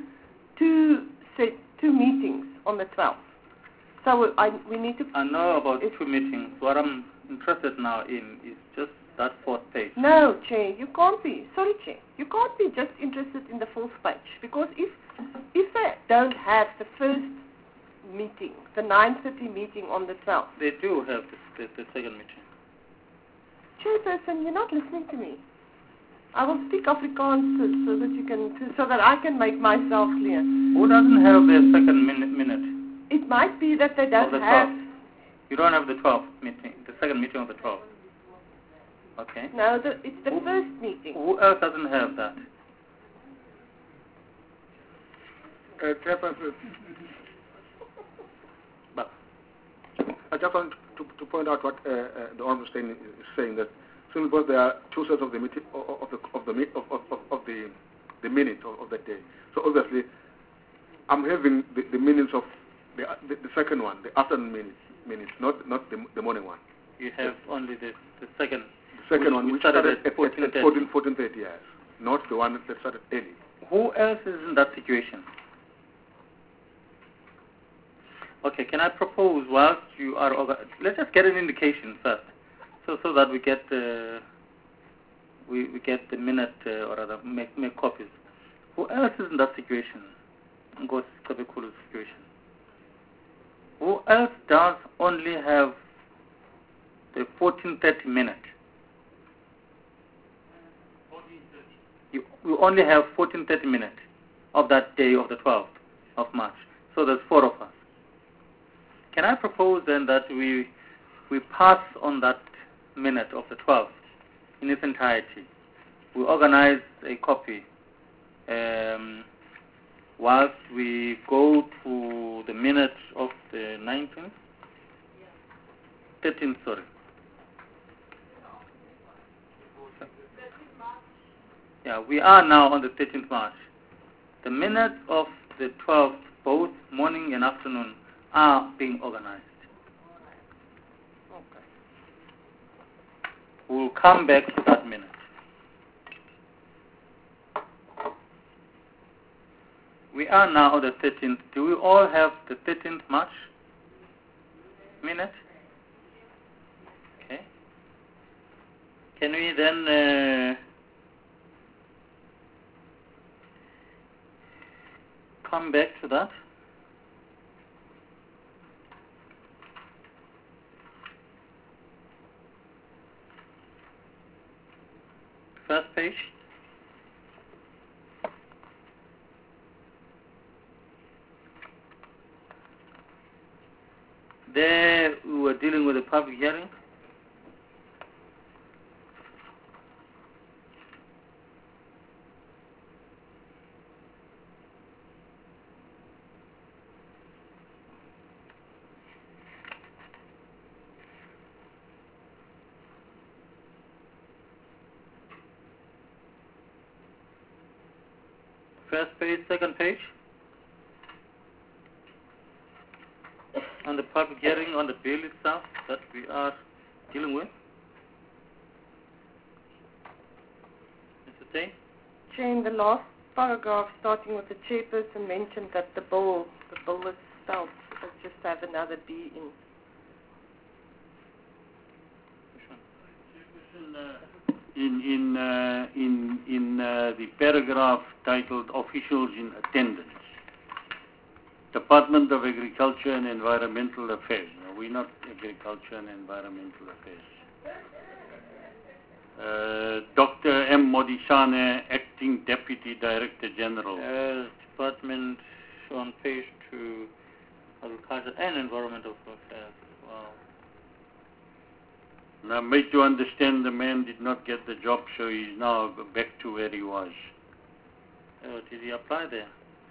meetings on the 12th. So we need to... I know about 2 meetings. What I'm interested now in is just that fourth page. No, Chair, you can't be. Sorry, Chair. You can't be just interested in the fourth page, because if they don't have the first meeting, the 9:30 meeting on the 12th... They do have the second meeting. Chairperson, you're not listening to me. I will speak Afrikaans so that I can make myself clear. Who doesn't have the second minute? It might be that they don't have... You don't have the 12th meeting, the second meeting of the 12th. Okay. No, it's the first meeting. Who else doesn't have that? Chairperson, I just want to point out what the Honourable Steyn is saying, that simply because there are two sets of the meeting of the minutes of that day. So obviously, I'm having the minutes of the second one, the afternoon minutes, not the morning one. You have only the second. The second one, which started at 14:30, yes, not the one that started early. Who else is in that situation? Okay, can I propose, whilst you are... let's just get an indication first, so that we get we get the minute, or rather make copies. Who else is in that situation? Ngo's Kabekulu's situation. Who else does only have the 14:30 minute? 14:30. You only have 14:30 minutes of that day of the 12th of March. So there's 4 of us. Can I propose then that we pass on that minute of the 12th in its entirety? We organize a copy whilst we go to the minute of the 19th? 13th, sorry. Yeah, we are now on the 13th March. The minutes of the 12th, both morning and afternoon, are being organized. Okay. We'll come back to that minute. We are now on the 13th. Do we all have the 13th March minute? Okay. Can we then come back to that? First page. There we were dealing with a public hearing. First page, second page. On the public hearing on the bill itself that we are dealing with? Mr. Tay? Chair, in the last paragraph, starting with the chairperson, mentioned that the bill was spelled. Let's just have another D in. In the paragraph titled Officials in Attendance, Department of Agriculture and Environmental Affairs. No, we're not Agriculture and Environmental Affairs. Dr. M. Modisane, Acting Deputy Director General. Department on page 2, Agriculture and Environmental Affairs. Wow. And I made to understand the man did not get the job, so he's now back to where he was. Did he apply there?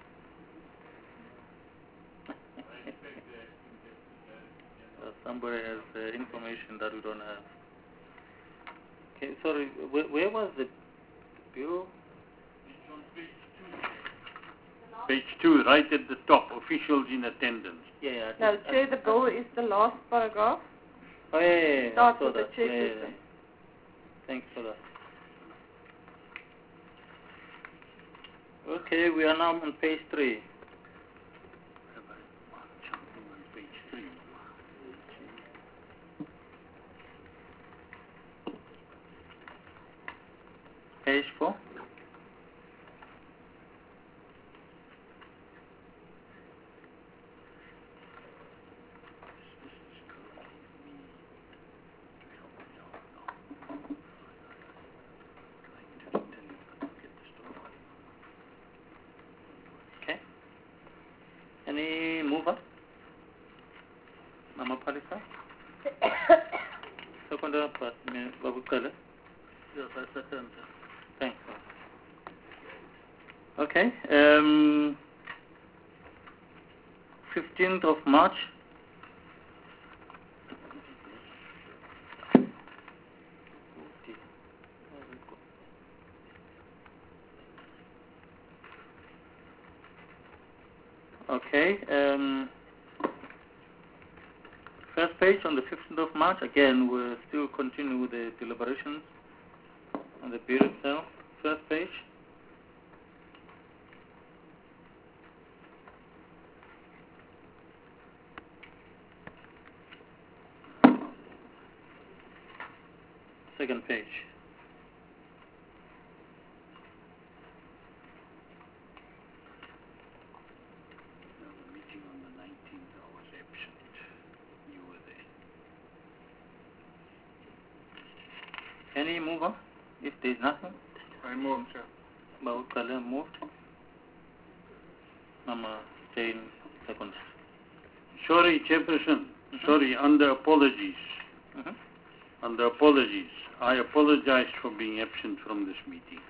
Somebody has information that we don't have. Okay, sorry, where was the bill? It's on page 2. Page 2, right at the top, Officials in Attendance. Yeah. No, Chair, the bill is the last paragraph. Oh, yeah. Start I saw with the that. chairperson. Yeah. Thanks for that. Okay, we are now on page 3. Page 4. Okay. Any mover? Mama Palisa? Second, Babu Kale? Yes, I second. Thanks. Okay. 15th of March. Okay. First page on the 15th of March. Again, we'll still continue with the deliberations on the bill itself. First page. Second page. The meeting on the 19th, I was absent. You were there. Any mover? If there is nothing. I move, Chair. Babu Kale moved. Mama Jane second. Sorry, Chairperson. Sorry, under apologies. Under apologies. I apologize for being absent from this meeting.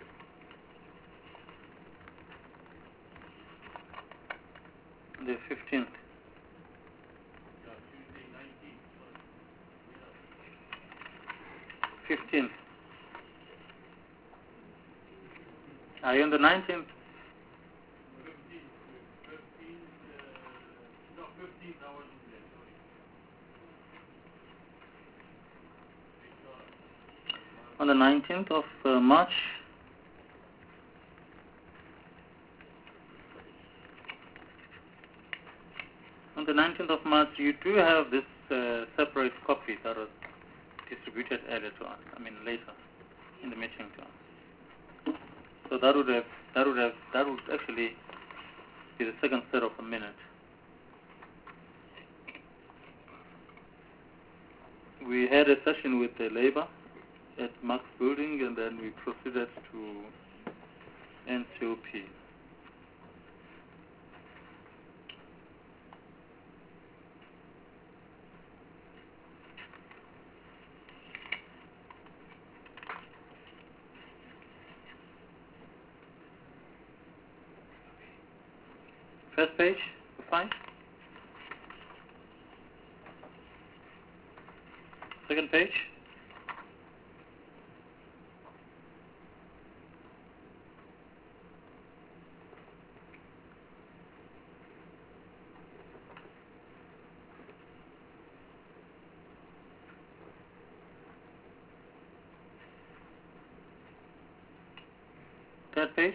The 15th. Tuesday, 15th. Are you on the 19th? 15th, I wasn't there, sorry. On the 19th of March. On the 19th of March, you do have this separate copy that was distributed earlier to us. Later in the meeting to us. So that would actually be the second set of a minute. We had a session with the Labour at Marx Building, and then we proceeded to NCOP. First page, fine. Second page. Third page.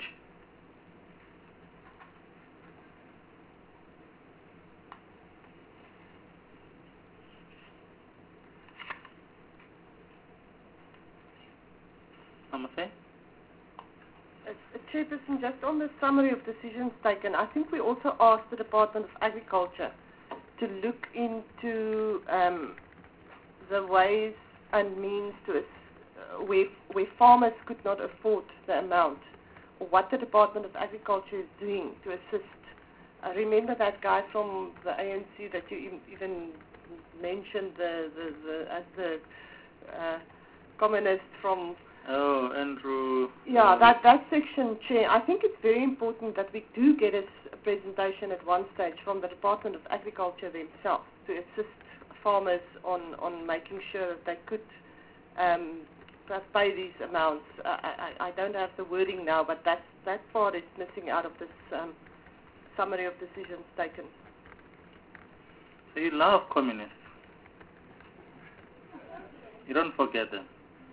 Namaste. Chairperson, just on the summary of decisions taken, I think we also asked the Department of Agriculture to look into the ways and means to where farmers could not afford the amount, or what the Department of Agriculture is doing to assist. I remember that guy from the ANC that you even mentioned as the communist from. Oh, Andrew. Yeah, that section, Chair. I think it's very important that we do get a presentation at one stage from the Department of Agriculture themselves to assist farmers on making sure that they could pay these amounts. I don't have the wording now, but that part is missing out of this summary of decisions taken. So you love communists. You don't forget them.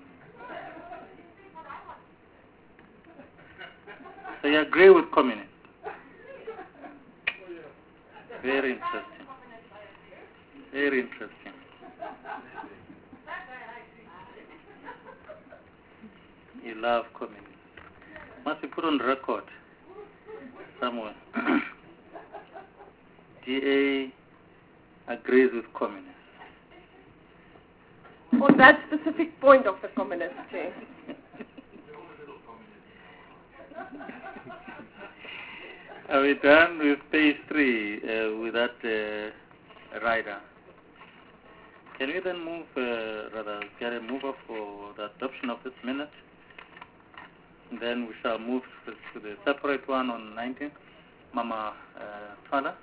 So you agree with communists. Very interesting. Very interesting. You love communists. Must be put on record somewhere. DA agrees with communists. On that specific point of the communist, Chair. Are we done with page 3 with that rider? Can we then move, get a mover for the adoption of this minute? And then we shall move to the separate one on 19th. Mama Fala.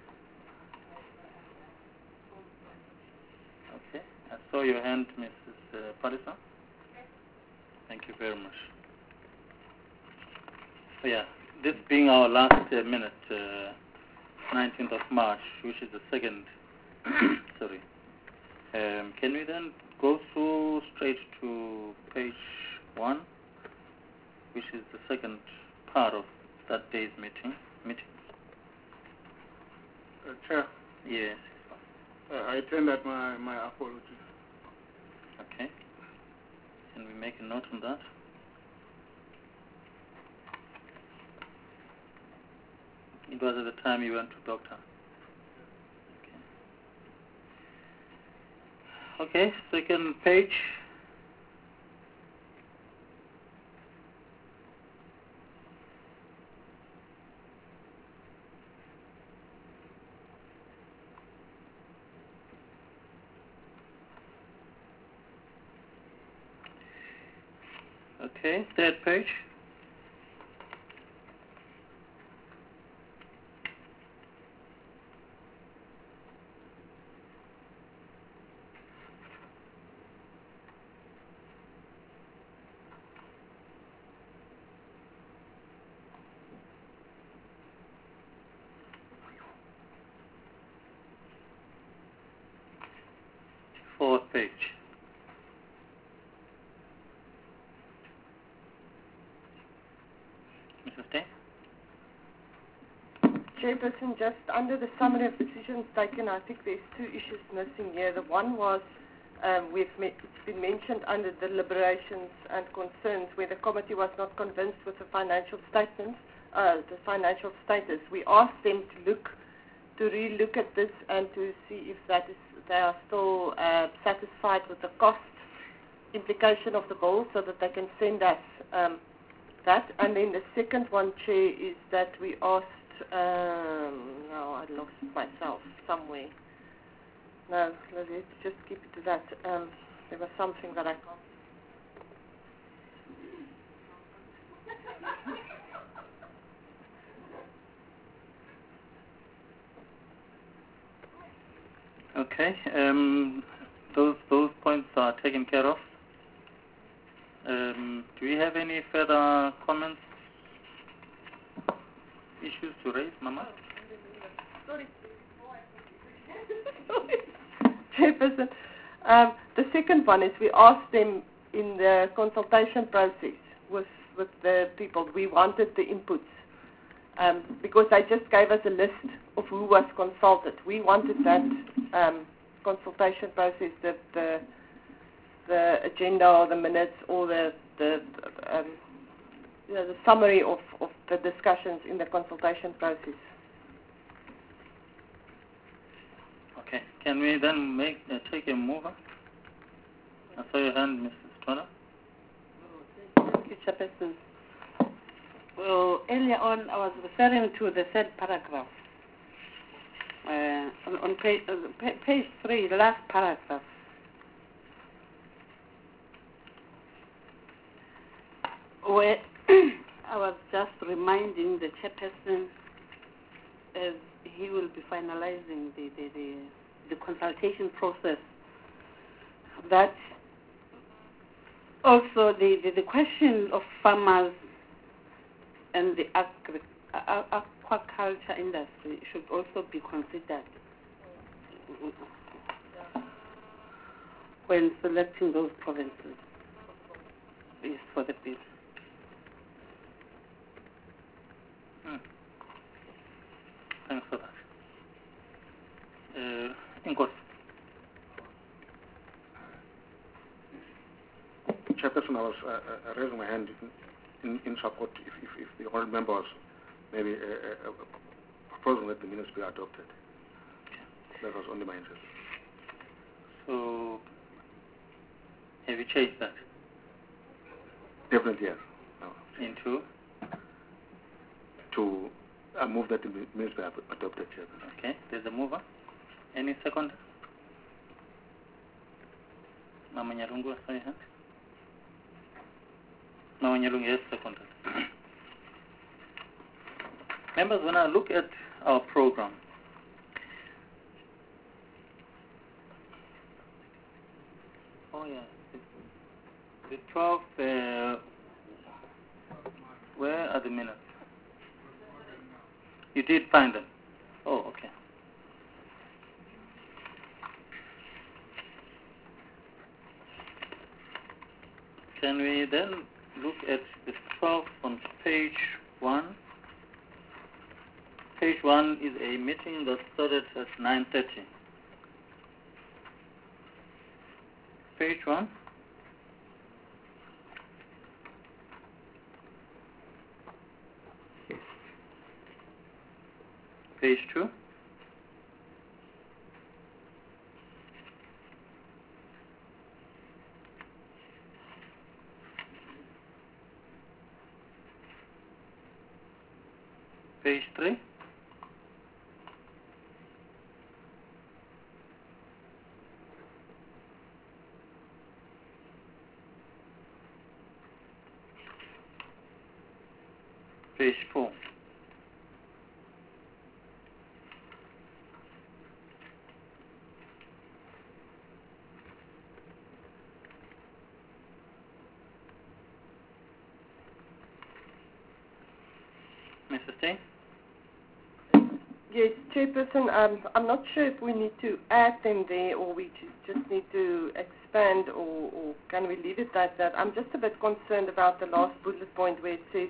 Okay. I saw your hand, Mrs. Palisa. Thank you very much. So yeah, this being our last minute, 19th of March, which is the second, sorry. Can we then go through straight to page 1, which is the second part of that day's meeting? Chair. Yes. I tender my apologies. Okay. Can we make a note on that? It was at the time you went to doctor. Okay, second page. Okay, third page. Fourth page. Mrs. Day? Chairperson, just under the summary of decisions taken, I think there's 2 issues missing here. The one was it's been mentioned under deliberations and concerns where the committee was not convinced with the financial statements, the financial status. We asked them to re-look at this and to see if they are still satisfied with the cost implication of the bill so that they can send us that. And then the second one, Chair, is that we asked, now I lost myself somewhere. No, let's just keep it to that. There was something that I can't. Okay, those points are taken care of. Do we have any further comments, issues to raise, Mama? Sorry. Chairperson, the second one is we asked them in the consultation process with with the people. We wanted the inputs because they just gave us a list of who was consulted. We wanted that consultation process, the agenda or the minutes or the summary of the discussions in the consultation process. Okay. Can we then take a mover? I saw your hand, Mrs. Turner. Thank you, Chairperson. Well, earlier on, I was referring to the third paragraph. On page 3, the last paragraph. Where I was just reminding the Chairperson, as he will be finalizing the consultation process, that also the question of farmers and the aquaculture industry should also be considered when selecting those provinces for the bill. Thanks for that. Inkosi. Chairperson, I was raising my hand in support if the honourable member was maybe proposing that the minutes be adopted. Okay. That was only my interest. So, have you changed that? Definitely, yes. No. Into? To move that the minutes be adopted, Chairperson. Okay, there's a mover. Any second? Mama Nyalungu, sorry, hand. Mama Nyalungu, yes, second. Members, when I look at our program, oh yeah, the 12, where are the minutes? You did find them? Oh, okay. Can we then look at the 12 on page 1? Page 1 is a meeting that started at 9:30. Page 1. Page 2. Page 3. Page 4. Mr. Stein? Yes, Chairperson, I'm not sure if we need to add them there or we just need to expand or can we leave it like that. I'm just a bit concerned about the last bullet point where it says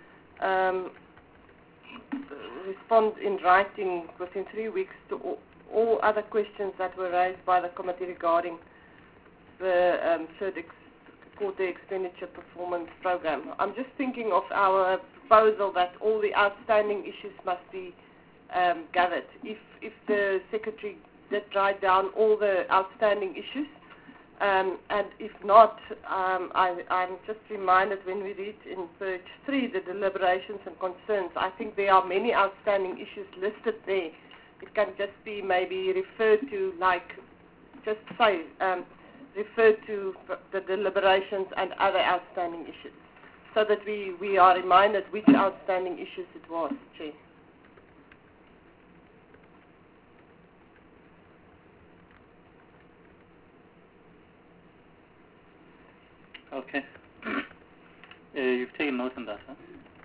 respond in writing within 3 weeks to all other questions that were raised by the committee regarding the quarter expenditure performance program. I'm just thinking of our proposal that all the outstanding issues must be gathered. If the Secretary did write down all the outstanding issues, and if not, I'm just reminded when we read in page 3 the deliberations and concerns, I think there are many outstanding issues listed there. It can just be maybe referred to, like, just say, refer to the deliberations and other outstanding issues, so that we are reminded which outstanding issues it was, Chair. Okay. You've taken note on that, huh?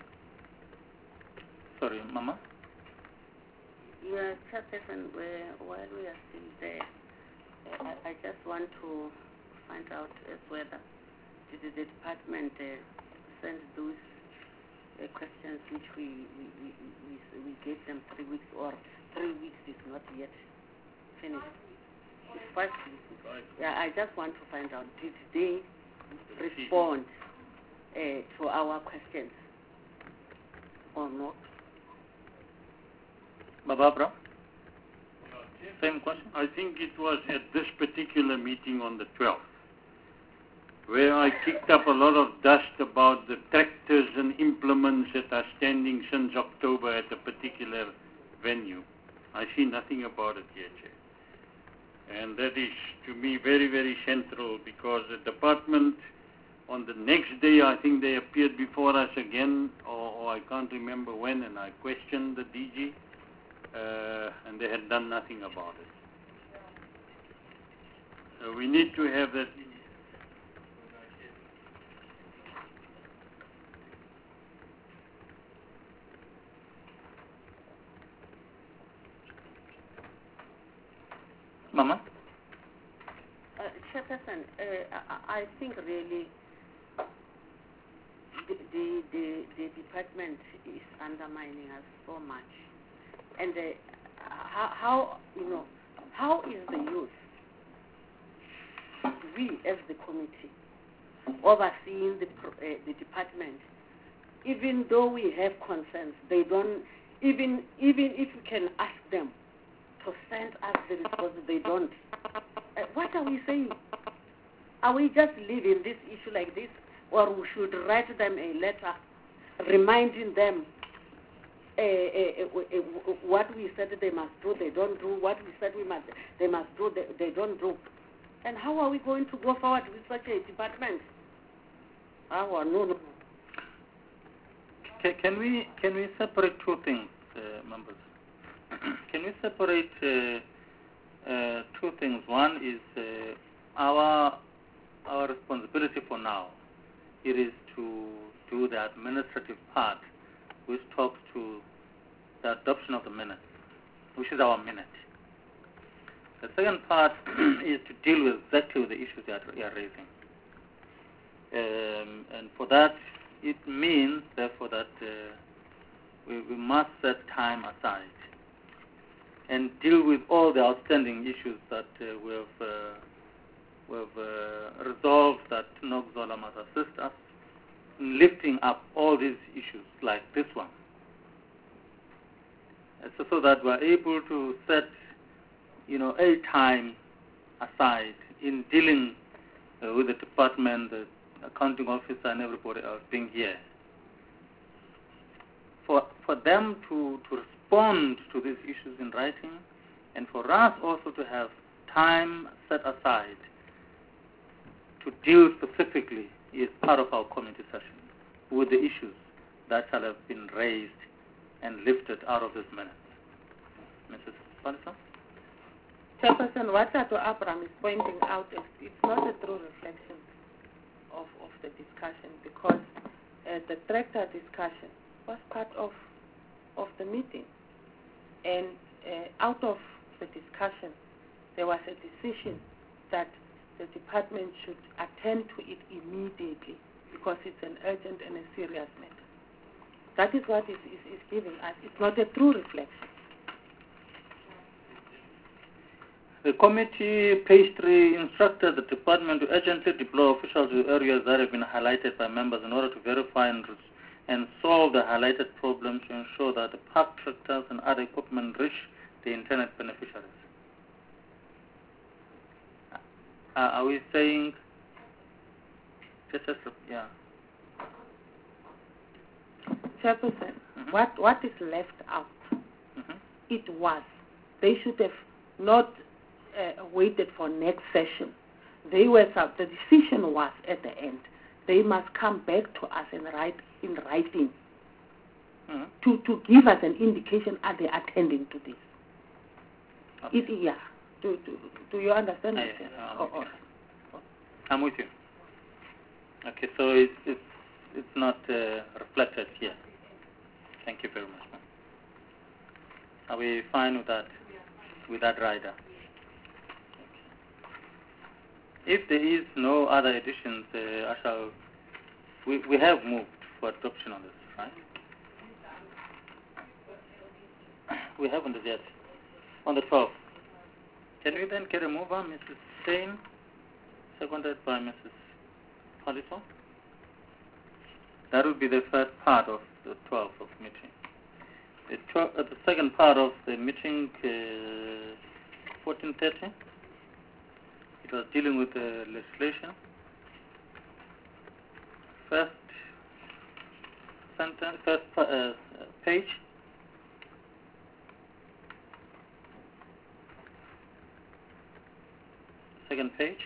Sorry, Mama? Yeah, Chairperson, while we are still there, I just want to find out whether the department send those questions which we gave them 3 weeks, or 3 weeks is not yet finished. It's 5 weeks. Yeah, I just want to find out, did they respond to our questions or not? Barbara? Same question? I think it was at this particular meeting on the 12th, where I kicked up a lot of dust about the tractors and implements that are standing since October at a particular venue. I see nothing about it yet, Chair. And that is, to me, very, very central, because the department, on the next day, I think they appeared before us again, or I can't remember when, and I questioned the DG, and they had done nothing about it. So we need to have that. Mama? Chairperson, I think really the department is undermining us so much. And how is the youth, we as the committee, overseeing the department, even though we have concerns, they don't, even if we can ask them to send us the response, they don't. What are we saying? Are we just leaving this issue like this, or we should write them a letter reminding them what we said they must do, they don't do, what we said they must do, they don't do? And how are we going to go forward with such a department? No. Can we separate two things, members? Can we separate two things? One is our responsibility for now. It is to do the administrative part, which talks to the adoption of the minutes, which is our minute. The second part is to deal with exactly the issues that we are raising. And for that, it means, therefore, that we must set time aside and deal with all the outstanding issues that we have resolved, that Nokzola must assist us in lifting up all these issues like this one. So that we are able to set, a time aside in dealing with the department, the accounting officer, and everybody else being here. For them to respond to these issues in writing, and for us also to have time set aside to deal specifically is part of our committee session with the issues that shall have been raised and lifted out of this minute. Mrs. Palisa? Chairperson, what Tato Abraham is pointing out is it's not a true reflection of the discussion, because the tractor discussion was part of the meeting. And out of the discussion, there was a decision that the department should attend to it immediately, because it's an urgent and a serious matter. That is what is giving us. It's not a true reflection. The committee, page 3, instructed the department to urgently deploy officials to areas that have been highlighted by members in order to verify and solve the highlighted problems to ensure that the park tractors and other equipment reach the intended beneficiaries. Are we saying, yeah. Chairperson, what is left out? It was, they should have not waited for next session. The decision was at the end, they must come back to us and write in writing to give us an indication, are they attending to this? Okay. Do you understand? I'm with you. Okay, so it's not reflected here. Thank you very much, ma'am. Are we fine with that? With that rider? If there is no other additions, I shall we have moved for adoption on this, right? We haven't yet. On the 12th. Can we then get a move on, Mrs. Stein, seconded by Mrs. Polito? That would be the first part of the 12th of meeting. The second part of the meeting, 14:30, it was dealing with the legislation. First sentence, page. Second page.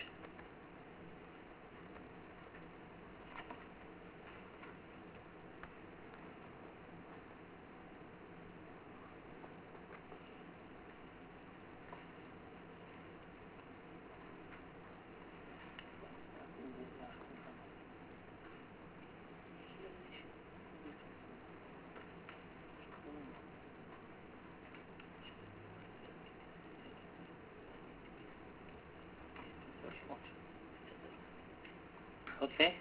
Okay.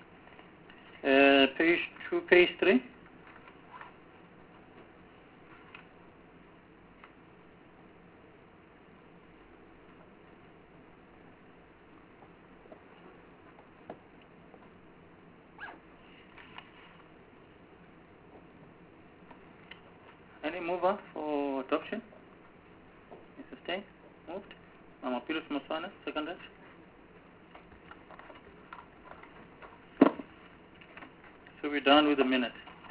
Page 2, page 3. Any mover for adoption? Mrs. Stein, moved. Mama Pilos Mosana, seconded. So we're done with the minute.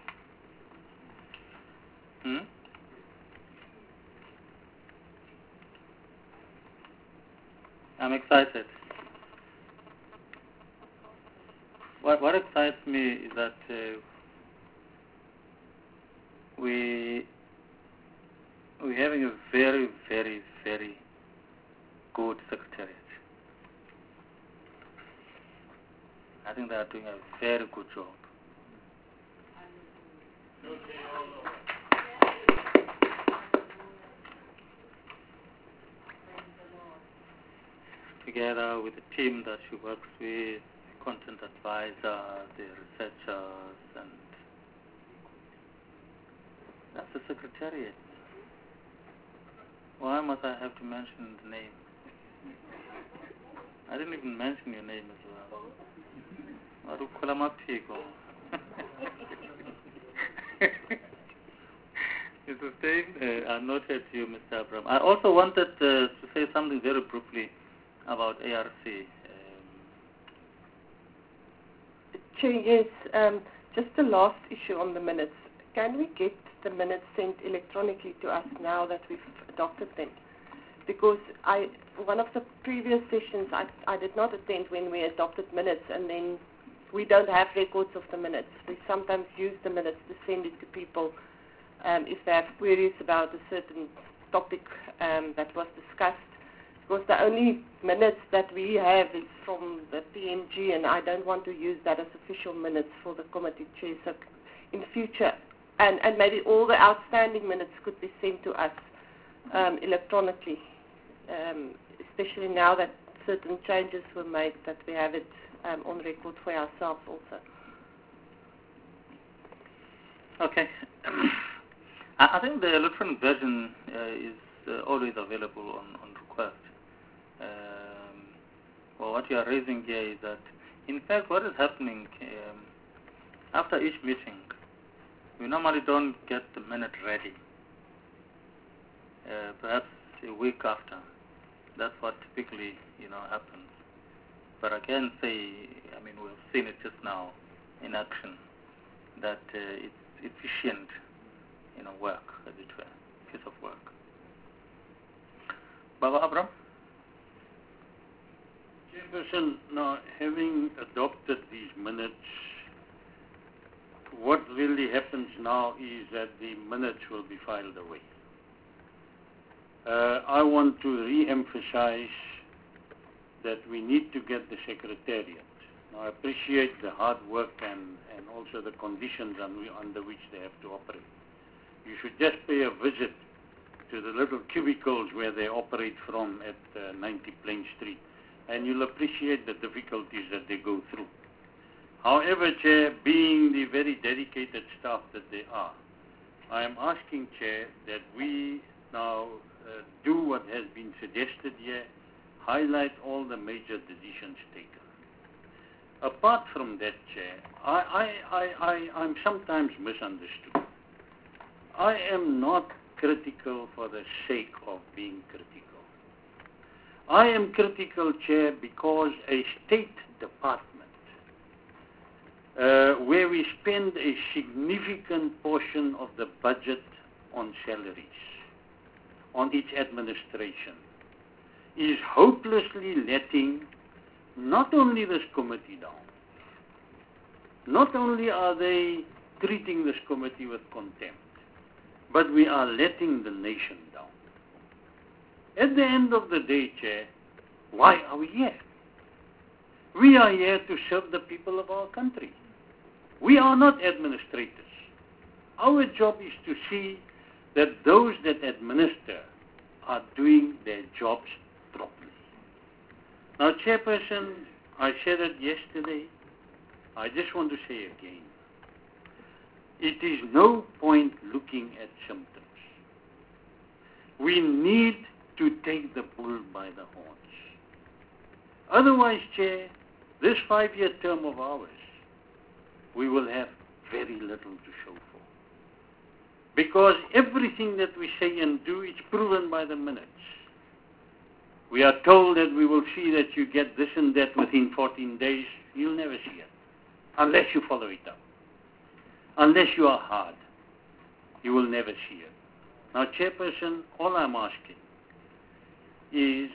I'm excited. What excites me is that we're having a very, very, very good secretariat. I think they are doing a very good job. Together with the team that she works with, the content advisor, the researchers, and that's the secretariat. Why must I have to mention the name? I didn't even mention your name as well. Mr. Stein, I noted you, Mr. Abraham. I also wanted to say something very briefly about ARC. Yes, just the last issue on the minutes. Can we get the minutes sent electronically to us now that we've adopted them? Because one of the previous sessions I did not attend when we adopted minutes, and then we don't have records of the minutes. We sometimes use the minutes to send it to people if they have queries about a certain topic that was discussed. Because the only minutes that we have is from the PMG, and I don't want to use that as official minutes for the committee chair. So in future, and maybe all the outstanding minutes could be sent to us electronically, especially now that certain changes were made, that we have it on record for ourselves also. Okay. I think the electronic version is always available on request. Well, what you are raising here is that, in fact, what is happening after each meeting, we normally don't get the minute ready. Perhaps a week after. That's what typically, happens. But I can say, we've seen it just now in action, that it's efficient, work, as it were, piece of work. Baba Abraham? Chairperson, now having adopted these minutes, what really happens now is that the minutes will be filed away. I want to re-emphasize that we need to get the Secretariat. Now, I appreciate the hard work and also the conditions under which they have to operate. You should just pay a visit to the little cubicles where they operate from at 90 Plain Street, and you'll appreciate the difficulties that they go through. However, Chair, being the very dedicated staff that they are, I am asking, Chair, that we now do what has been suggested here, highlight all the major decisions taken. Apart from that, Chair, I'm sometimes misunderstood. I am not critical for the sake of being critical. I am critical, Chair, because a state department where we spend a significant portion of the budget on salaries, on its administration, is hopelessly letting not only this committee down, not only are they treating this committee with contempt, but we are letting the nation down. At the end of the day, Chair, why are we here? We are here to serve the people of our country. We are not administrators. Our job is to see that those that administer are doing their jobs properly. Now, Chairperson, I said it yesterday. I just want to say again. It is no point looking at symptoms. We need to take the bull by the horns. Otherwise, Chair, this 5-year term of ours, we will have very little to show for. Because everything that we say and do is proven by the minutes. We are told that we will see that you get this and that within 14 days. You'll never see it. Unless you follow it up. Unless you are hard. You will never see it. Now, Chairperson, all I'm asking is,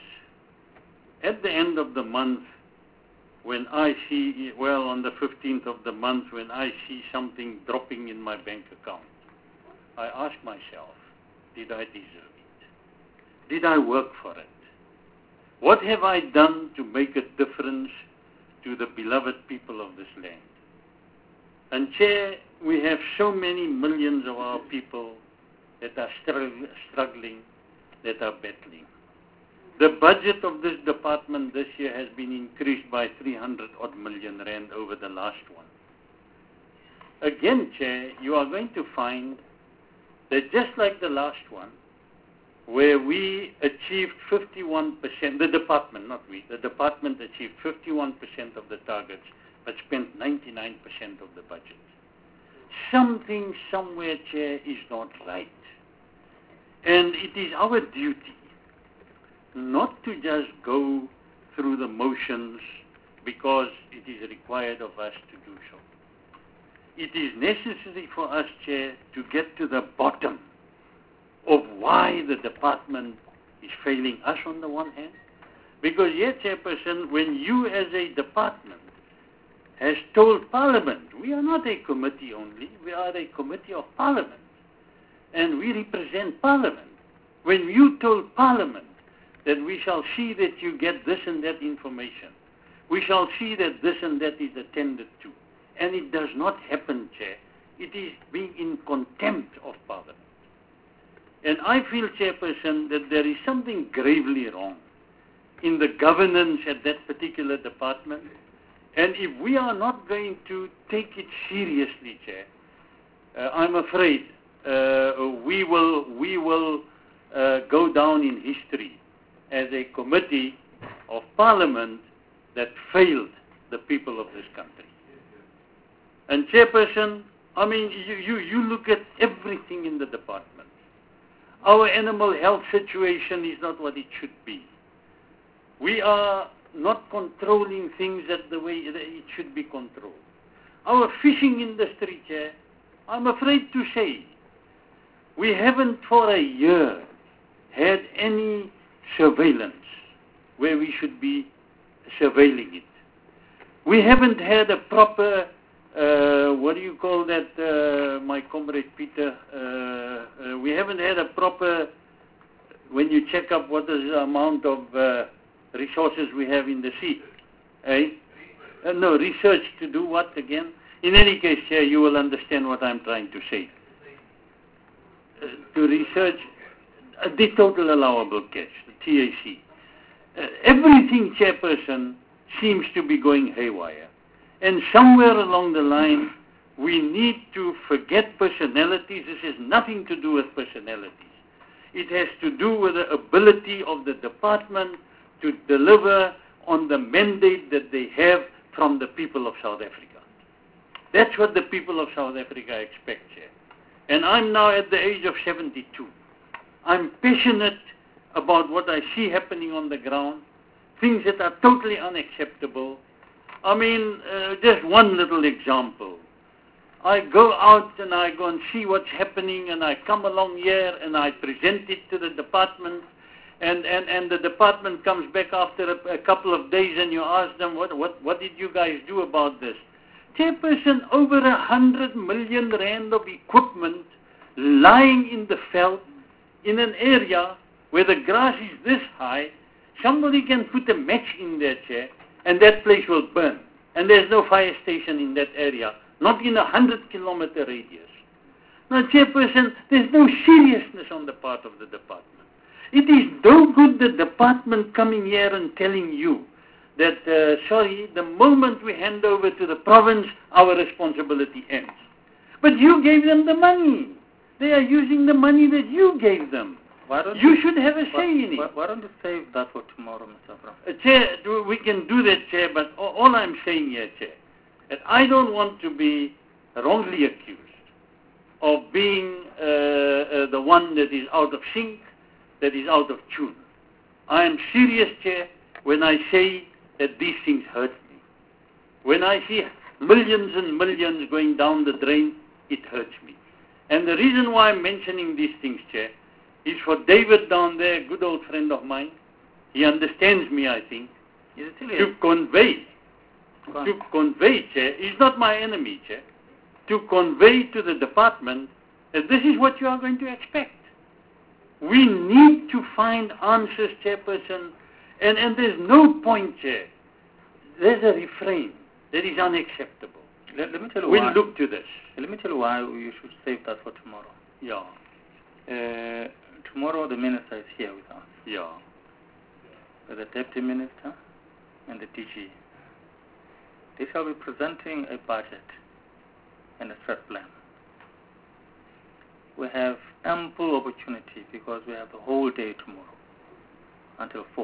at the end of the month, when I see, well, on the 15th of the month, when I see something dropping in my bank account, I ask myself, did I deserve it? Did I work for it? What have I done to make a difference to the beloved people of this land? And Chair, we have so many millions of our people that are struggling, that are battling. The budget of this department this year has been increased by 300-odd million rand over the last one. Again, Chair, you are going to find that just like the last one, where we achieved 51%, the department, not we, the department achieved 51% of the targets, but spent 99% of the budget. Something somewhere, Chair, is not right. And it is our duty not to just go through the motions because it is required of us to do so. It is necessary for us, Chair, to get to the bottom of why the department is failing us on the one hand. Because here, Chairperson, when you as a department has told Parliament, we are not a committee only, we are a committee of Parliament, and we represent Parliament. When you told Parliament that we shall see that you get this and that information, we shall see that this and that is attended to, and it does not happen, Chair, it is being in contempt of Parliament. And I feel, Chairperson, that there is something gravely wrong in the governance at that particular department. And if we are not going to take it seriously, Chair, I'm afraid we will go down in history as a committee of Parliament that failed the people of this country. And Chairperson, I mean, you look at everything in the department. Our animal health situation is not what it should be. We are not controlling things the way it should be controlled. Our fishing industry, Chair, I'm afraid to say, we haven't for a year had any surveillance where we should be surveilling it. We haven't had a proper, what do you call that, my comrade Peter, we haven't had a proper, when you check up what is the amount of resources we have in the sea. No, research to do what again? In any case, Chair, you will understand what I'm trying to say. To research the total allowable catch, the TAC. Everything, Chairperson, seems to be going haywire. And somewhere along the line, we need to forget personalities. This has nothing to do with personalities. It has to do with the ability of the department to deliver on the mandate that they have from the people of South Africa. That's what the people of South Africa expect here. And I'm now at the age of 72. I'm passionate about what I see happening on the ground, things that are totally unacceptable. I mean, just one little example. I go out and I go and see what's happening, and I come along here and I present it to the department, and the department comes back after a couple of days, and you ask them, what did you guys do about this? Chairperson, over 100 million rand of equipment lying in the veld in an area where the grass is this high. Somebody can put a match in there, Chair, and that place will burn. And there's no fire station in that area, not in a 100-kilometer radius. Now, Chairperson, there's no seriousness on the part of the department. It is no good the department coming here and telling you that, the moment we hand over to the province, our responsibility ends. But you gave them the money. They are using the money that you gave them. You should have a say in it. Why don't you save that for tomorrow, Mr. Brown? Chair, we can do that, Chair, but all I'm saying here, Chair, that I don't want to be wrongly accused of being the one that is out of sync, that is out of tune. I am serious, Chair, when I say that these things hurt me. When I see millions and millions going down the drain, it hurts me. And the reason why I'm mentioning these things, Chair, is for David down there, a good old friend of mine. He understands me, I think. To convey, Chair, he's not my enemy, Chair, to convey to the department that this is what you are going to expect. We need to find answers, Chairperson, and there's no point, Chair. There's a refrain that is unacceptable. Let me tell you we'll why. Look to this. Let me tell you why you should save that for tomorrow. Yeah. Tomorrow the minister is here with us. Yeah. With the deputy minister and the DG. They shall be presenting a budget and a threat plan. We have ample opportunity because we have the whole day tomorrow until 4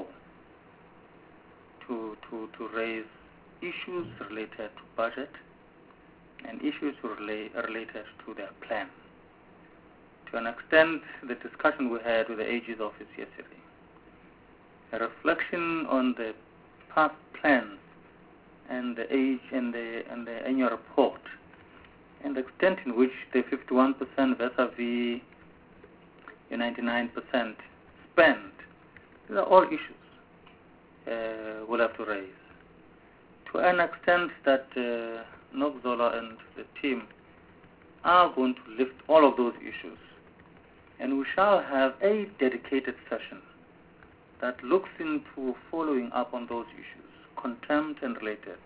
to raise issues related to budget and issues related to their plan. To an extent, the discussion we had with the AG's office yesterday, a reflection on the past plans and the age and the annual report, and the extent in which the 51% vis-a-vis the 99% spent. These are all issues we'll have to raise. To an extent that Nokzola and the team are going to lift all of those issues. And we shall have a dedicated session that looks into following up on those issues, contempt and related.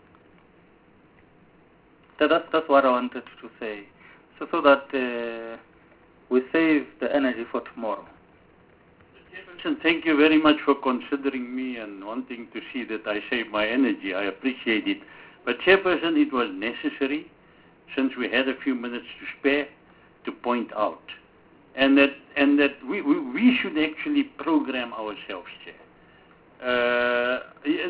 That's what I wanted to say, so that we save the energy for tomorrow. Chairperson, thank you very much for considering me and wanting to see that I save my energy. I appreciate it. But Chairperson, it was necessary, since we had a few minutes to spare, to point out. And that we should actually program ourselves, Chair.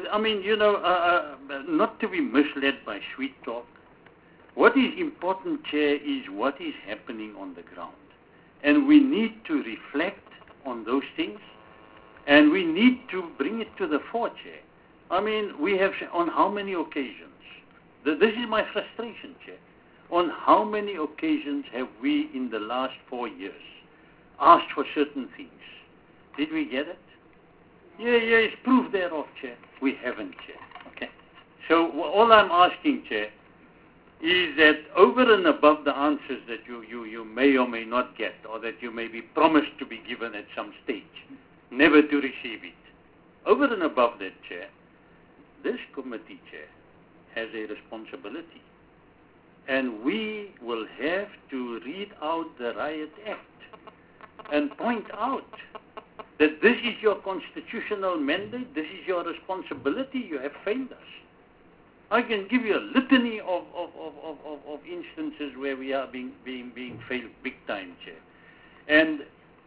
Not to be misled by sweet talk. What is important, Chair, is what is happening on the ground. And we need to reflect on those things, and we need to bring it to the fore, Chair. I mean, we have, on how many occasions, this is my frustration, Chair, on how many occasions have we in the last 4 years asked for certain things? Did we get it? Yeah, it's proof thereof, Chair. We haven't, Chair. Okay. So all I'm asking, Chair, is that over and above the answers that you may or may not get, or that you may be promised to be given at some stage, never to receive it. Over and above that, Chair, this committee, Chair, has a responsibility. And we will have to read out the Riot Act and point out that this is your constitutional mandate, this is your responsibility, you have failed us. I can give you a litany of instances where we are being failed big time, Chair. And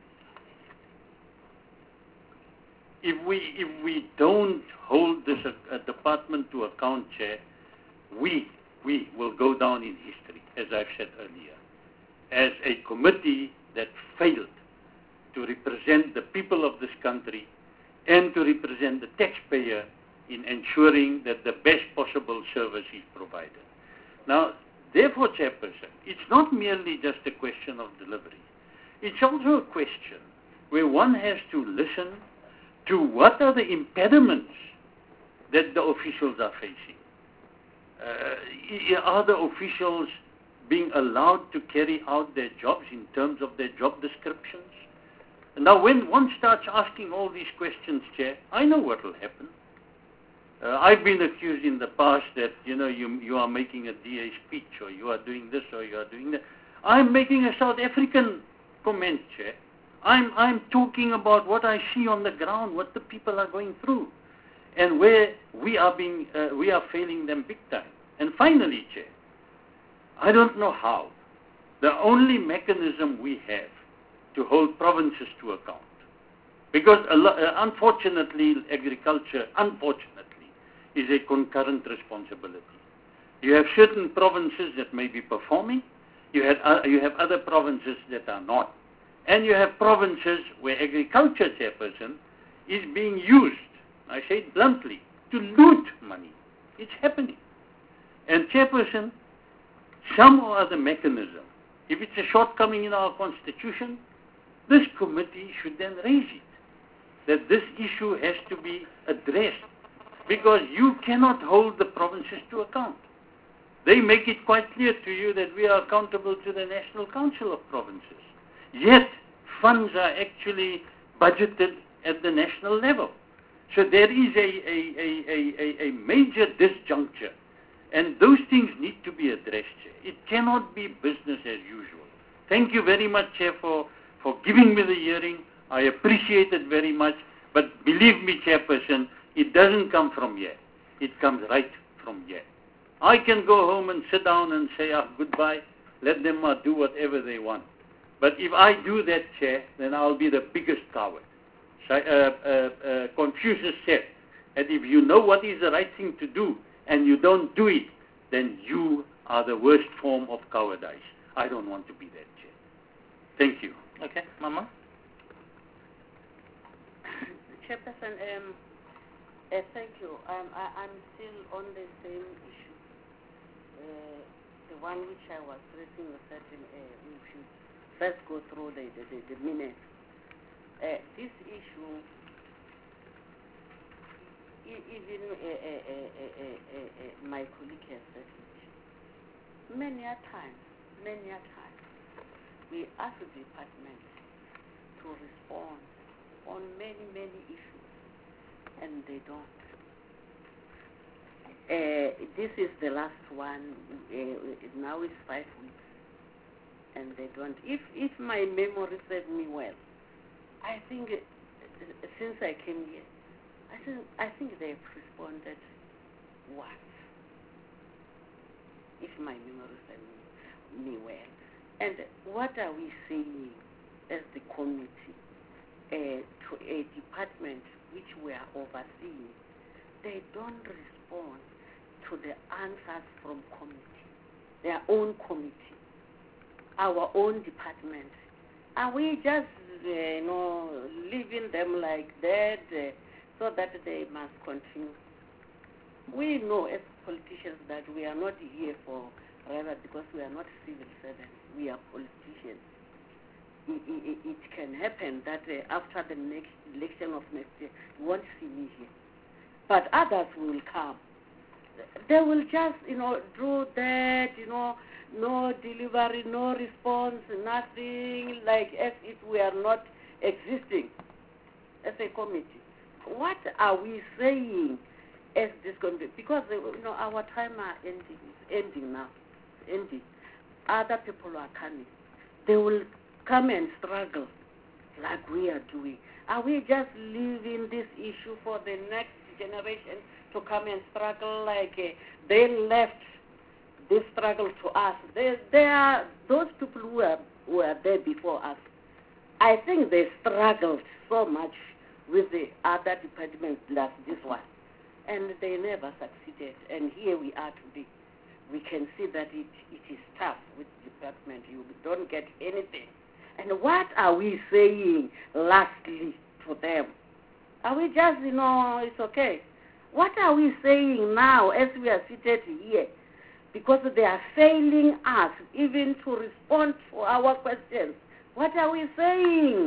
if we don't hold this department to account, Chair, we will go down in history, as I've said earlier, as a committee that failed to represent the people of this country and to represent the taxpayer in ensuring that the best possible service is provided. Now, therefore, Chairperson, it's not merely just a question of delivery. It's also a question where one has to listen to what are the impediments that the officials are facing. Are the officials being allowed to carry out their jobs in terms of their job descriptions? Now, when one starts asking all these questions, Chair, I know what will happen. I've been accused in the past that, you are making a DA speech, or you are doing this, or you are doing that. I'm making a South African comment, Chair. I'm talking about what I see on the ground, what the people are going through, and where we are failing them big time. And finally, Chair, I don't know how. The only mechanism we have to hold provinces to account, because unfortunately, agriculture, is a concurrent responsibility. You have certain provinces that may be performing, you have other provinces that are not, and you have provinces where agriculture, Chairperson, is being used, I say it bluntly, to loot money. It's happening. And Chairperson, some or other mechanism, if it's a shortcoming in our Constitution, this committee should then raise it, that this issue has to be addressed, because you cannot hold the provinces to account. They make it quite clear to you that we are accountable to the National Council of Provinces. Yet, funds are actually budgeted at the national level. So there is a major disjuncture, and those things need to be addressed. It cannot be business as usual. Thank you very much, Chair, for giving me the hearing. I appreciate it very much, but believe me, Chairperson, it doesn't come from here. It comes right from here. I can go home and sit down and say, goodbye, let them do whatever they want. But if I do that, Chair, then I'll be the biggest coward. Confucius said, and if you know what is the right thing to do and you don't do it, then you are the worst form of cowardice. I don't want to be that, Chair. Thank you. Okay, Mama? Chairperson, thank you. I'm still on the same issue. The one which I was raising was that we should first go through the minutes. This issue, even my colleague has said it, many a time, we ask the department to respond on many issues, and they don't. This is the last one. Now it's 5 weeks, and they don't. If my memory serves me well, I think since I came here, I think they've responded once. If my memory serves me well. And what are we saying as the committee to a department which we are overseeing? They don't respond to the answers from committee, their own committee, our own department. Are we just, leaving them like that so that they must continue? We know as politicians that we are not here forever because we are not civil servants. We are politicians. It can happen that after the next election of next year, you won't see me here. But others will come. They will just, do that, no delivery, no response, nothing, like as if we are not existing as a committee. What are we saying as this committee? Because, our time are ending now. Other people are coming. They will come and struggle like we are doing. Are we just leaving this issue for the next generation to come and struggle like they left this struggle to us. They are those people who were there before us. I think they struggled so much with the other departments like this one, and they never succeeded. And here we are today. We can see that it is tough with the department. You don't get anything. And what are we saying lastly to them? Are we just, it's okay? What are we saying now as we are seated here? Because they are failing us even to respond to our questions. What are we saying?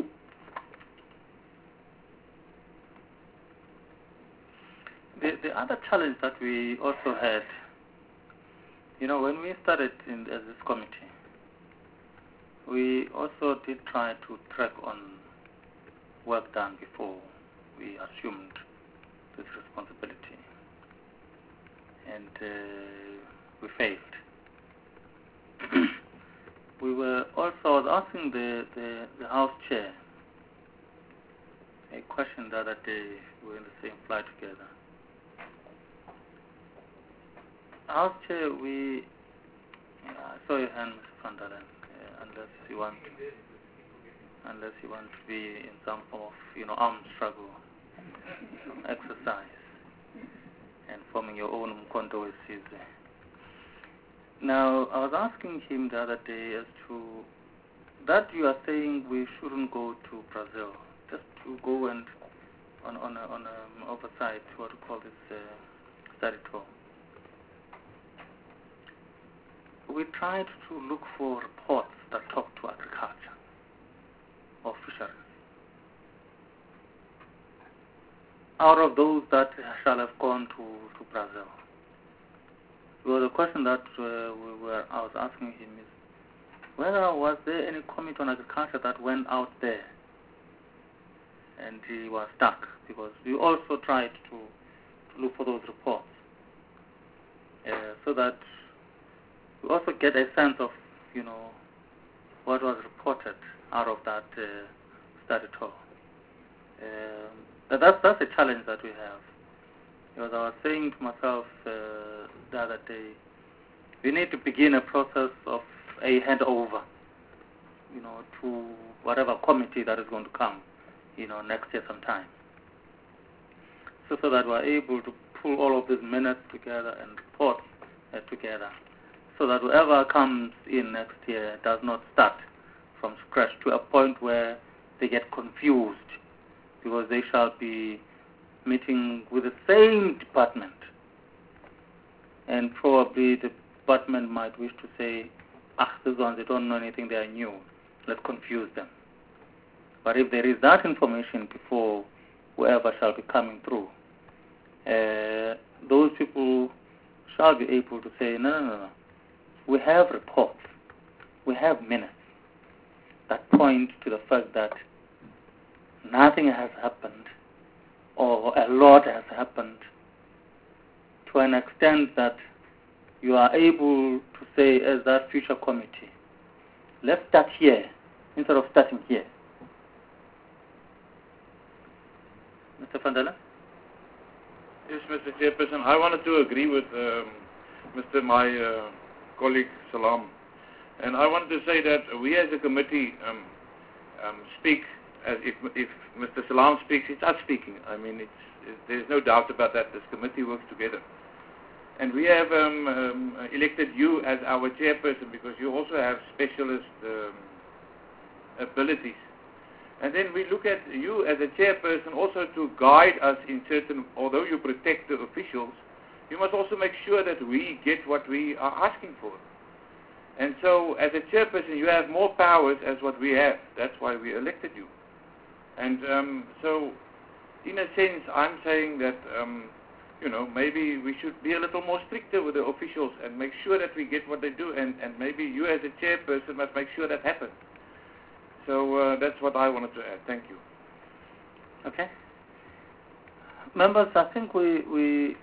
The other challenge that we also had, when we started as this committee, we also did try to track on work done before we assumed this responsibility. And we failed. We were also asking the House Chair a question the other day. We were in the same flight together. House Chair, I saw your hand, Mr. Van Dalen, unless you want to be in some form of, armed struggle, exercise, and forming your own Mkondo with Caesar. Now, I was asking him the other day as to that you are saying we shouldn't go to Brazil, just to go and on oversight, what we call this study tour. We tried to look for reports that talk to agriculture or fisheries. Out of those that shall have gone to Brazil. Well, the question that I was asking him is, was there any committee on agriculture that went out there? And he was stuck, because we also tried to look for those reports, so that we also get a sense of, what was reported out of that study tour. That's a challenge that we have. Because I was saying to myself the other day, we need to begin a process of a handover, to whatever committee that is going to come, next year sometime. So that we're able to pull all of these minutes together and reports together, so that whoever comes in next year does not start from scratch to a point where they get confused, because they shall be meeting with the same department, and probably the department might wish to say, these ones, they don't know anything, they are new, let's confuse them. But if there is that information before whoever shall be coming through, those people shall be able to say, no. We have reports, we have minutes that point to the fact that nothing has happened, or a lot has happened, to an extent that you are able to say, as that future committee, let's start here instead of starting here. Mr. Van Dalen? Yes, Mr. Chairperson, I wanted to agree with my colleague Salam, and I wanted to say that we as a committee speak as if Mr. Salam speaks, it's us speaking. I mean, there's no doubt about that. This committee works together. And we have elected you as our chairperson because you also have specialist abilities. And then we look at you as a chairperson also to guide us in certain, although you protect the officials, you must also make sure that we get what we are asking for. And so as a chairperson, you have more powers as what we have. That's why we elected you. And so in a sense, I'm saying that, maybe we should be a little more stricter with the officials and make sure that we get what they do. And maybe you as a chairperson must make sure that happens. So that's what I wanted to add. Thank you. Okay. Members, I think we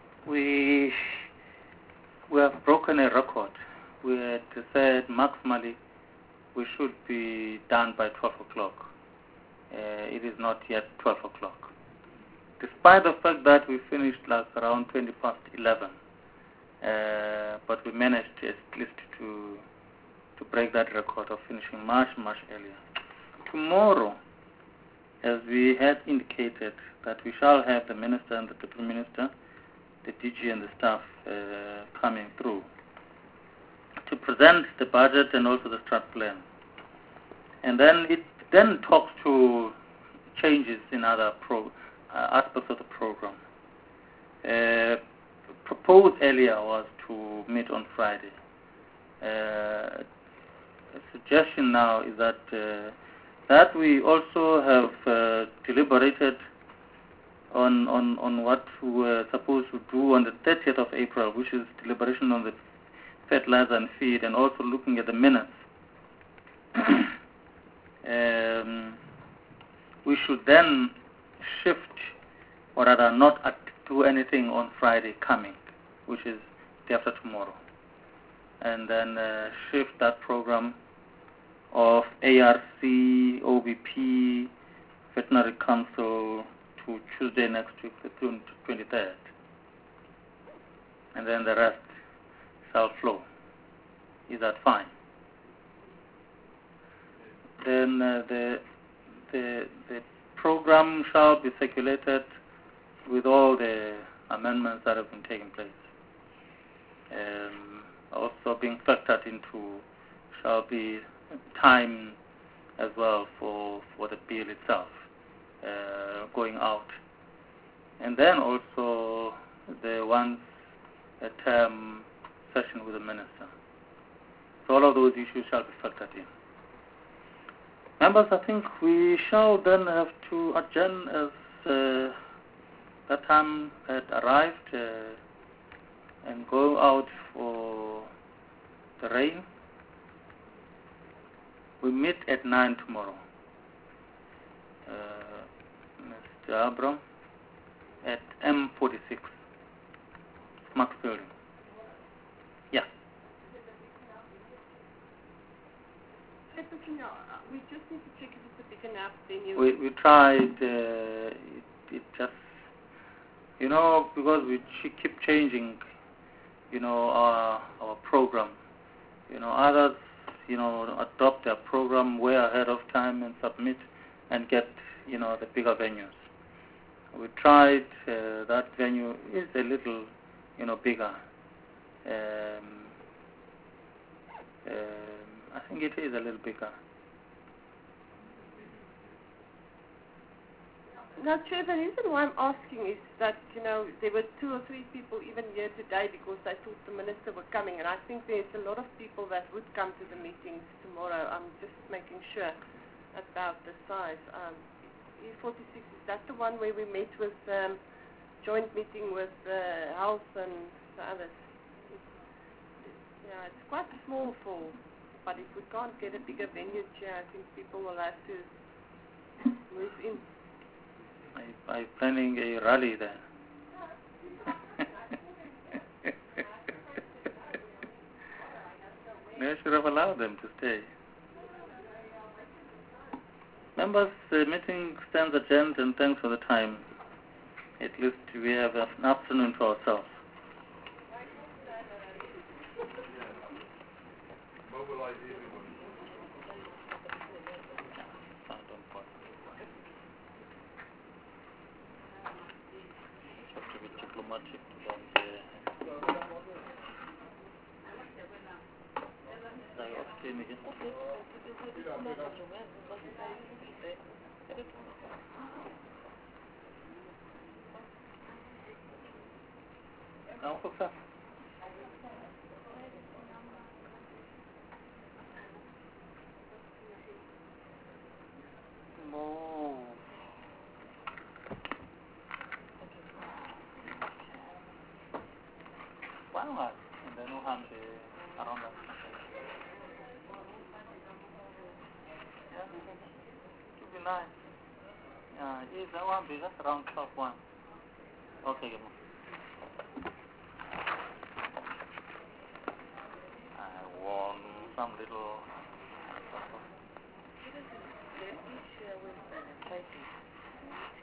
have broken a record. We had said maximally we should be done by 12 o'clock. It is not yet 12 o'clock. despite the fact that we finished like around 20 past 11, but we managed at least to break that record of finishing much earlier. Tomorrow, as we had indicated, that we shall have the Minister and the Deputy Minister, the DG and the staff coming through to present the budget and also the strat plan. And then it then talks to changes in other aspects of the program. Proposed earlier was to meet on Friday. A suggestion now is that we also have deliberated on what we were supposed to do on the 30th of April, which is deliberation on the fertilizer and feed, and also looking at the minutes. We should then shift, or rather not do anything on Friday coming, which is day after tomorrow, and then shift that program of ARC, OBP, Veterinary Council to Tuesday next week, the 23rd, and then the rest shall flow. Is that fine? Then the program shall be circulated with all the amendments that have been taking place. Also being factored into shall be time as well for the bill itself going out. And then also the once-a-term session with the Minister. So all of those issues shall be factored in. Members, I think we shall then have to adjourn as that time had arrived and go out for the rain. We meet at 9 tomorrow. Mr. Abram at M46, Max Building. Yeah. We just need to check if it's a big enough venue. We tried, it just, because we keep changing, our program. Others, adopt their program way ahead of time and submit and get, the bigger venues. We tried, that venue is a little, bigger. I think it is a little bigger. Now, Chair, the reason why I'm asking is that, there were 2 or 3 people even here today because I thought the Minister were coming, and I think there's a lot of people that would come to the meetings tomorrow. I'm just making sure about the size. E46, is that the one where we met with joint meeting with health and the others? It's quite small but if we can't get a bigger venue, Chair, I think people will have to move in. I'm planning a rally there. I should have allowed them to stay. Members, the meeting stands adjourned, and thanks for the time. At least we have an afternoon to ourselves. Mobilize everyone. Have to be diplomatic about Now, what's that? No. Why not? And then we'll have around that. Yeah, it would be nice. Yeah, that one be just around 12-1. Okay, good. I want some little. Let me share with fighting.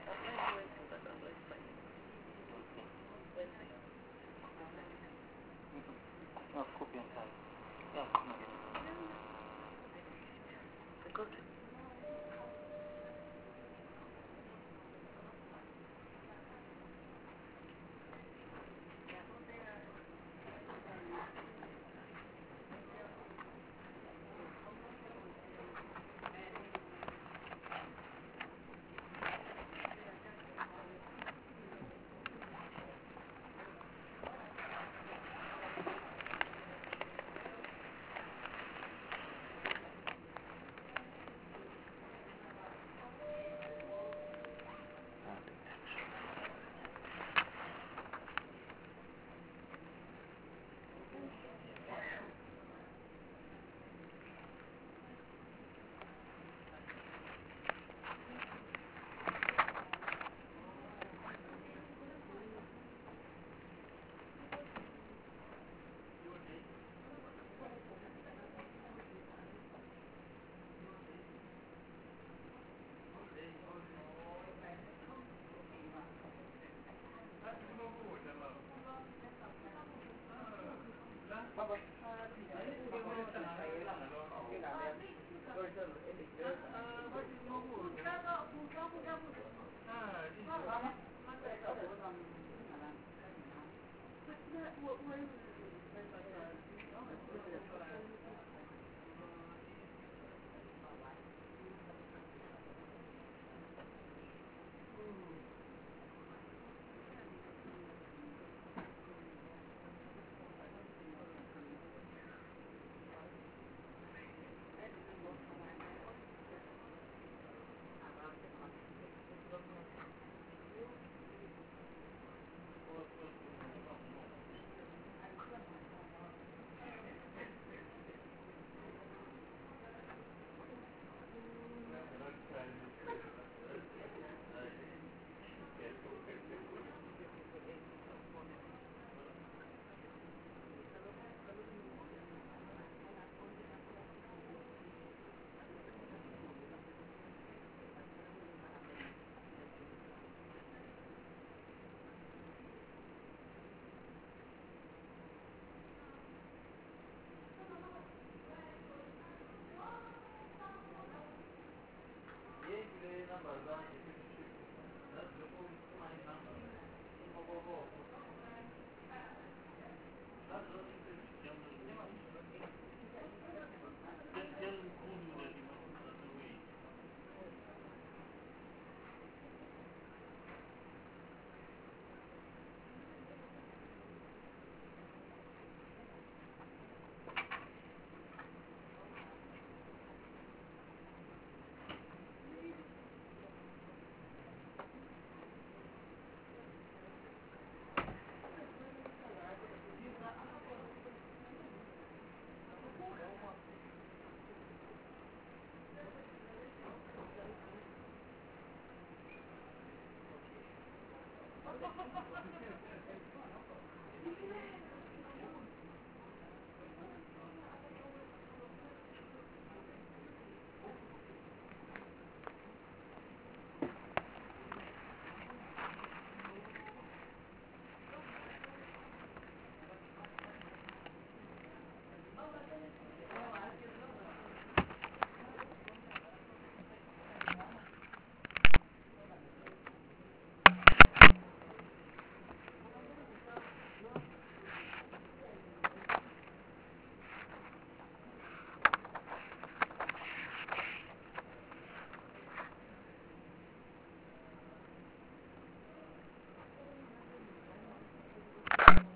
Thank you.